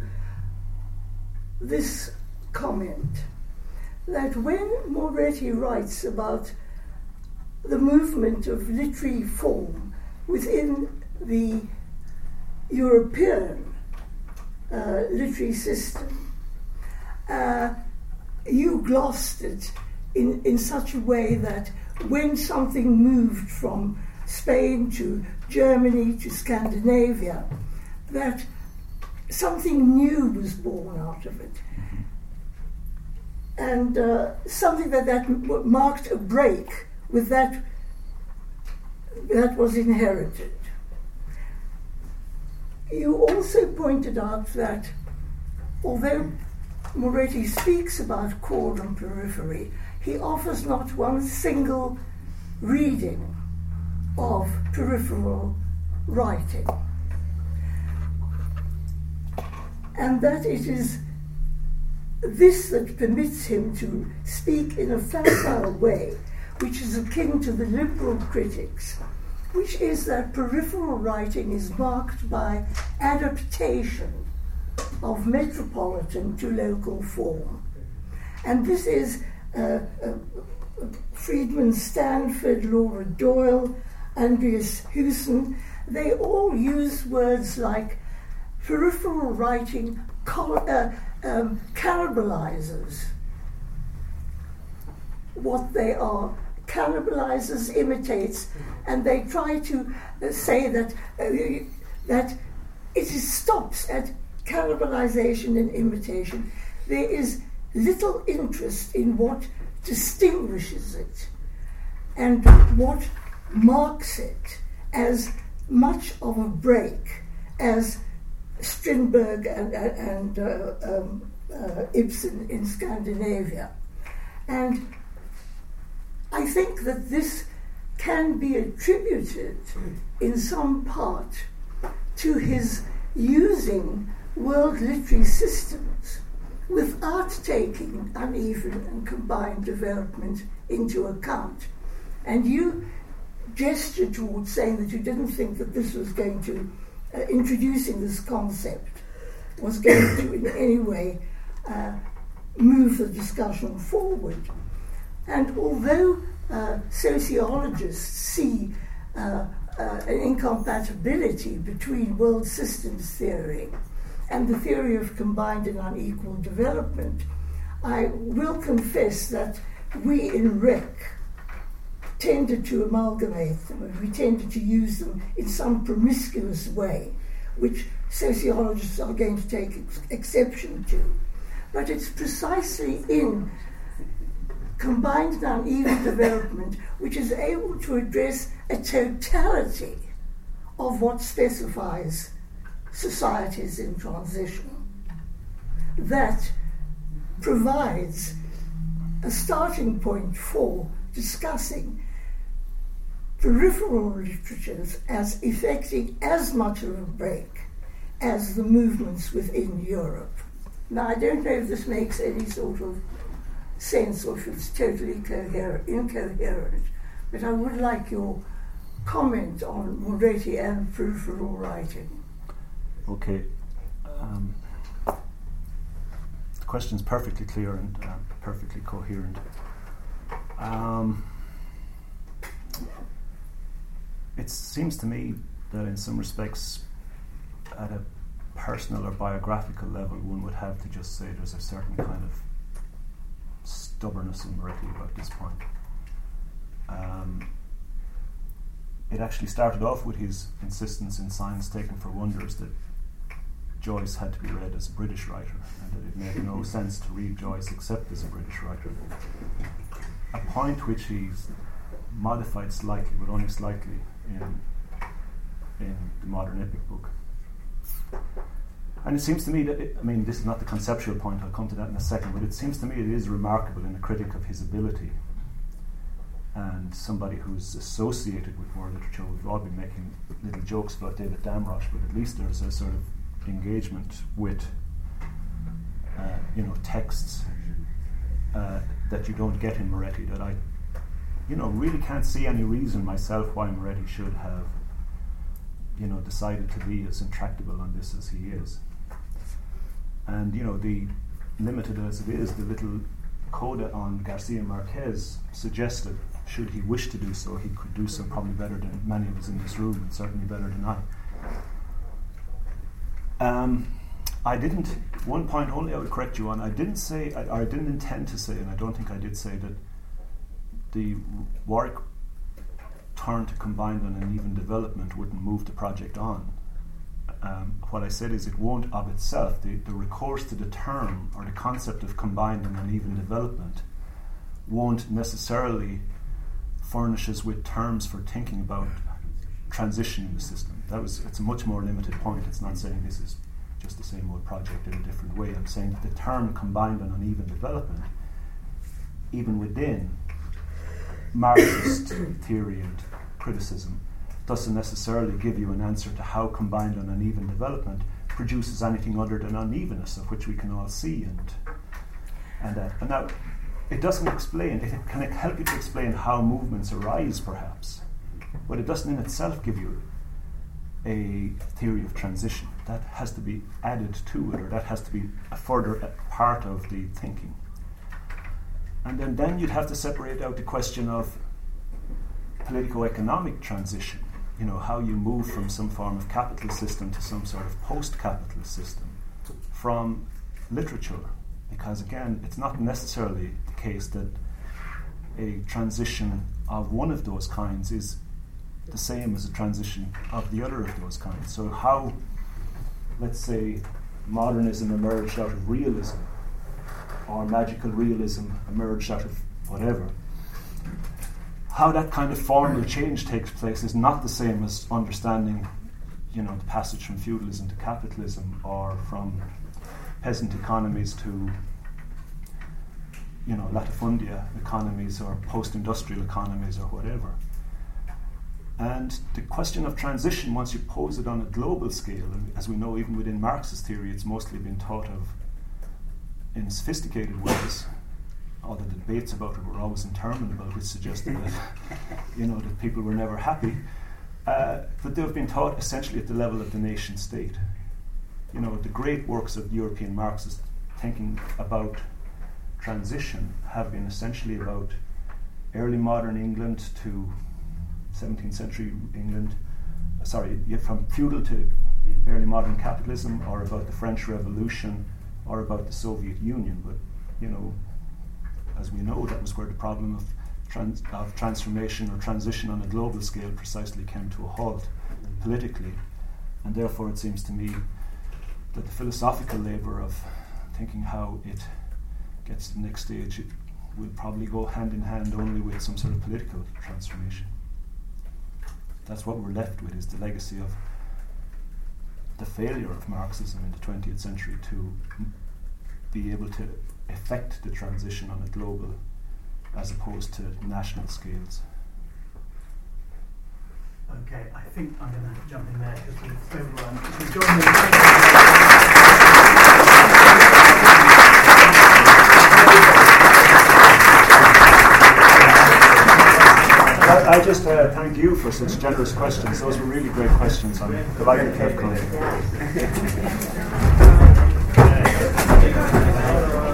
this comment that when Moretti writes about the movement of literary form within the European uh, literary system, uh, you glossed it in, in such a way that when something moved from Spain to Germany to Scandinavia, that something new was born out of it. And uh, something that, that m- marked a break with that that was inherited. You also pointed out that although Moretti speaks about chord and periphery, he offers not one single reading of peripheral writing. And that it is this that permits him to speak in a facile way, which is akin to the liberal critics, which is that peripheral writing is marked by adaptation of metropolitan to local form. And this is uh, uh, Friedman Stanford, Laura Doyle, Andreas Huson. They all use words like peripheral writing col- uh, um, cannibalizes what they are. Cannibalizes, imitates, and they try to uh, say that uh, that it is stops at cannibalization and imitation. There is little interest in what distinguishes it and what marks it as much of a break as Strindberg and, and uh, um, uh, Ibsen in Scandinavia. And I think that this can be attributed in some part to his using world literary systems without taking uneven and combined development into account. And you gestured towards saying that you didn't think that this was going to, uh, introducing this concept, was going to in any way uh, move the discussion forward. And although uh, sociologists see uh, uh, an incompatibility between world systems theory and the theory of combined and unequal development, I will confess that we in R I C tended to amalgamate them, and we tended to use them in some promiscuous way, which sociologists are going to take ex- exception to. But it's precisely in combined and uneven development which is able to address a totality of what specifies societies in transition, that provides a starting point for discussing peripheral literatures as effecting as much of a break as the movements within Europe. Now, I don't know if this makes any sort of sense or if it's totally coherent, incoherent, but I would like your comment on Moretti and peripheral writing. Okay. Um, the question's perfectly clear and uh, perfectly coherent. Um, it seems to me that in some respects, at a personal or biographical level, one would have to just say there's a certain kind of stubbornness in Moretti about this point. Um, it actually started off with his insistence in Signs Taken for Wonders that Joyce had to be read as a British writer, and that it made no sense to read Joyce except as a British writer. A point which he's modified slightly, but only slightly, in, in the Modern Epic book. And it seems to me that, it, I mean, this is not the conceptual point, I'll come to that in a second, but it seems to me it is remarkable in a critic of his ability, and somebody who's associated with world literature. We've all been making little jokes about David Damrosch, but at least there's a sort of engagement with, uh, you know, texts uh, that you don't get in Moretti, that I, you know, really can't see any reason myself why Moretti should have, you know, decided to be as intractable on this as he is. And, you know, the limited as it is, the little coda on Garcia Marquez suggested, should he wish to do so, he could do so probably better than many of us in this room, and certainly better than I. Um, I didn't, one point only I would correct you on, I didn't say, I, or I didn't intend to say, and I don't think I did say, that the Warwick turn to combined and uneven development wouldn't move the project on. Um, what I said is it won't of itself. The, the recourse to the term or the concept of combined and uneven development won't necessarily furnish us with terms for thinking about transition in the system. That was, it's a much more limited point. It's not saying this is just the same old project in a different way. I'm saying that the term combined and uneven development, even within Marxist theory and criticism, doesn't necessarily give you an answer to how combined and uneven development produces anything other than unevenness, of which we can all see. And and, uh, and now, it doesn't explain, it can help you to explain how movements arise, perhaps, but it doesn't in itself give you a theory of transition. That has to be added to it, or that has to be a further part of the thinking. And then, then you'd have to separate out the question of politico-economic transition, you know, how you move from some form of capitalist system to some sort of post-capitalist system from literature. Because again, it's not necessarily the case that a transition of one of those kinds is the same as a transition of the other of those kinds. So how, let's say, modernism emerged out of realism, or magical realism emerged out of whatever, how that kind of formal change takes place is not the same as understanding, you know, the passage from feudalism to capitalism, or from peasant economies to, you know, latifundia economies or post-industrial economies or whatever. And the question of transition, once you pose it on a global scale, and as we know even within Marxist theory, it's mostly been thought of in sophisticated ways, although the debates about it were always interminable, which suggested that, you know, that people were never happy. Uh, but they've been taught essentially at the level of the nation state. You know, the great works of European Marxists thinking about transition have been essentially about early modern England to seventeenth century England, uh, sorry, from feudal to early modern capitalism, or about the French Revolution, or about the Soviet Union. But, you know, as we know, that was where the problem of, trans- of transformation or transition on a global scale precisely came to a halt politically. And therefore it seems to me that the philosophical labour of thinking how it gets to the next stage, it will probably go hand in hand only with some sort of political transformation. That's what we're left with, is the legacy of the failure of Marxism in the twentieth century to m- be able to effect the transition on a global as opposed to national scales. Okay, I think I'm going to jump in there because we've overrun. If you join me. I, I just uh, thank you for such generous questions. Those were really great questions. I'm delighted to have come.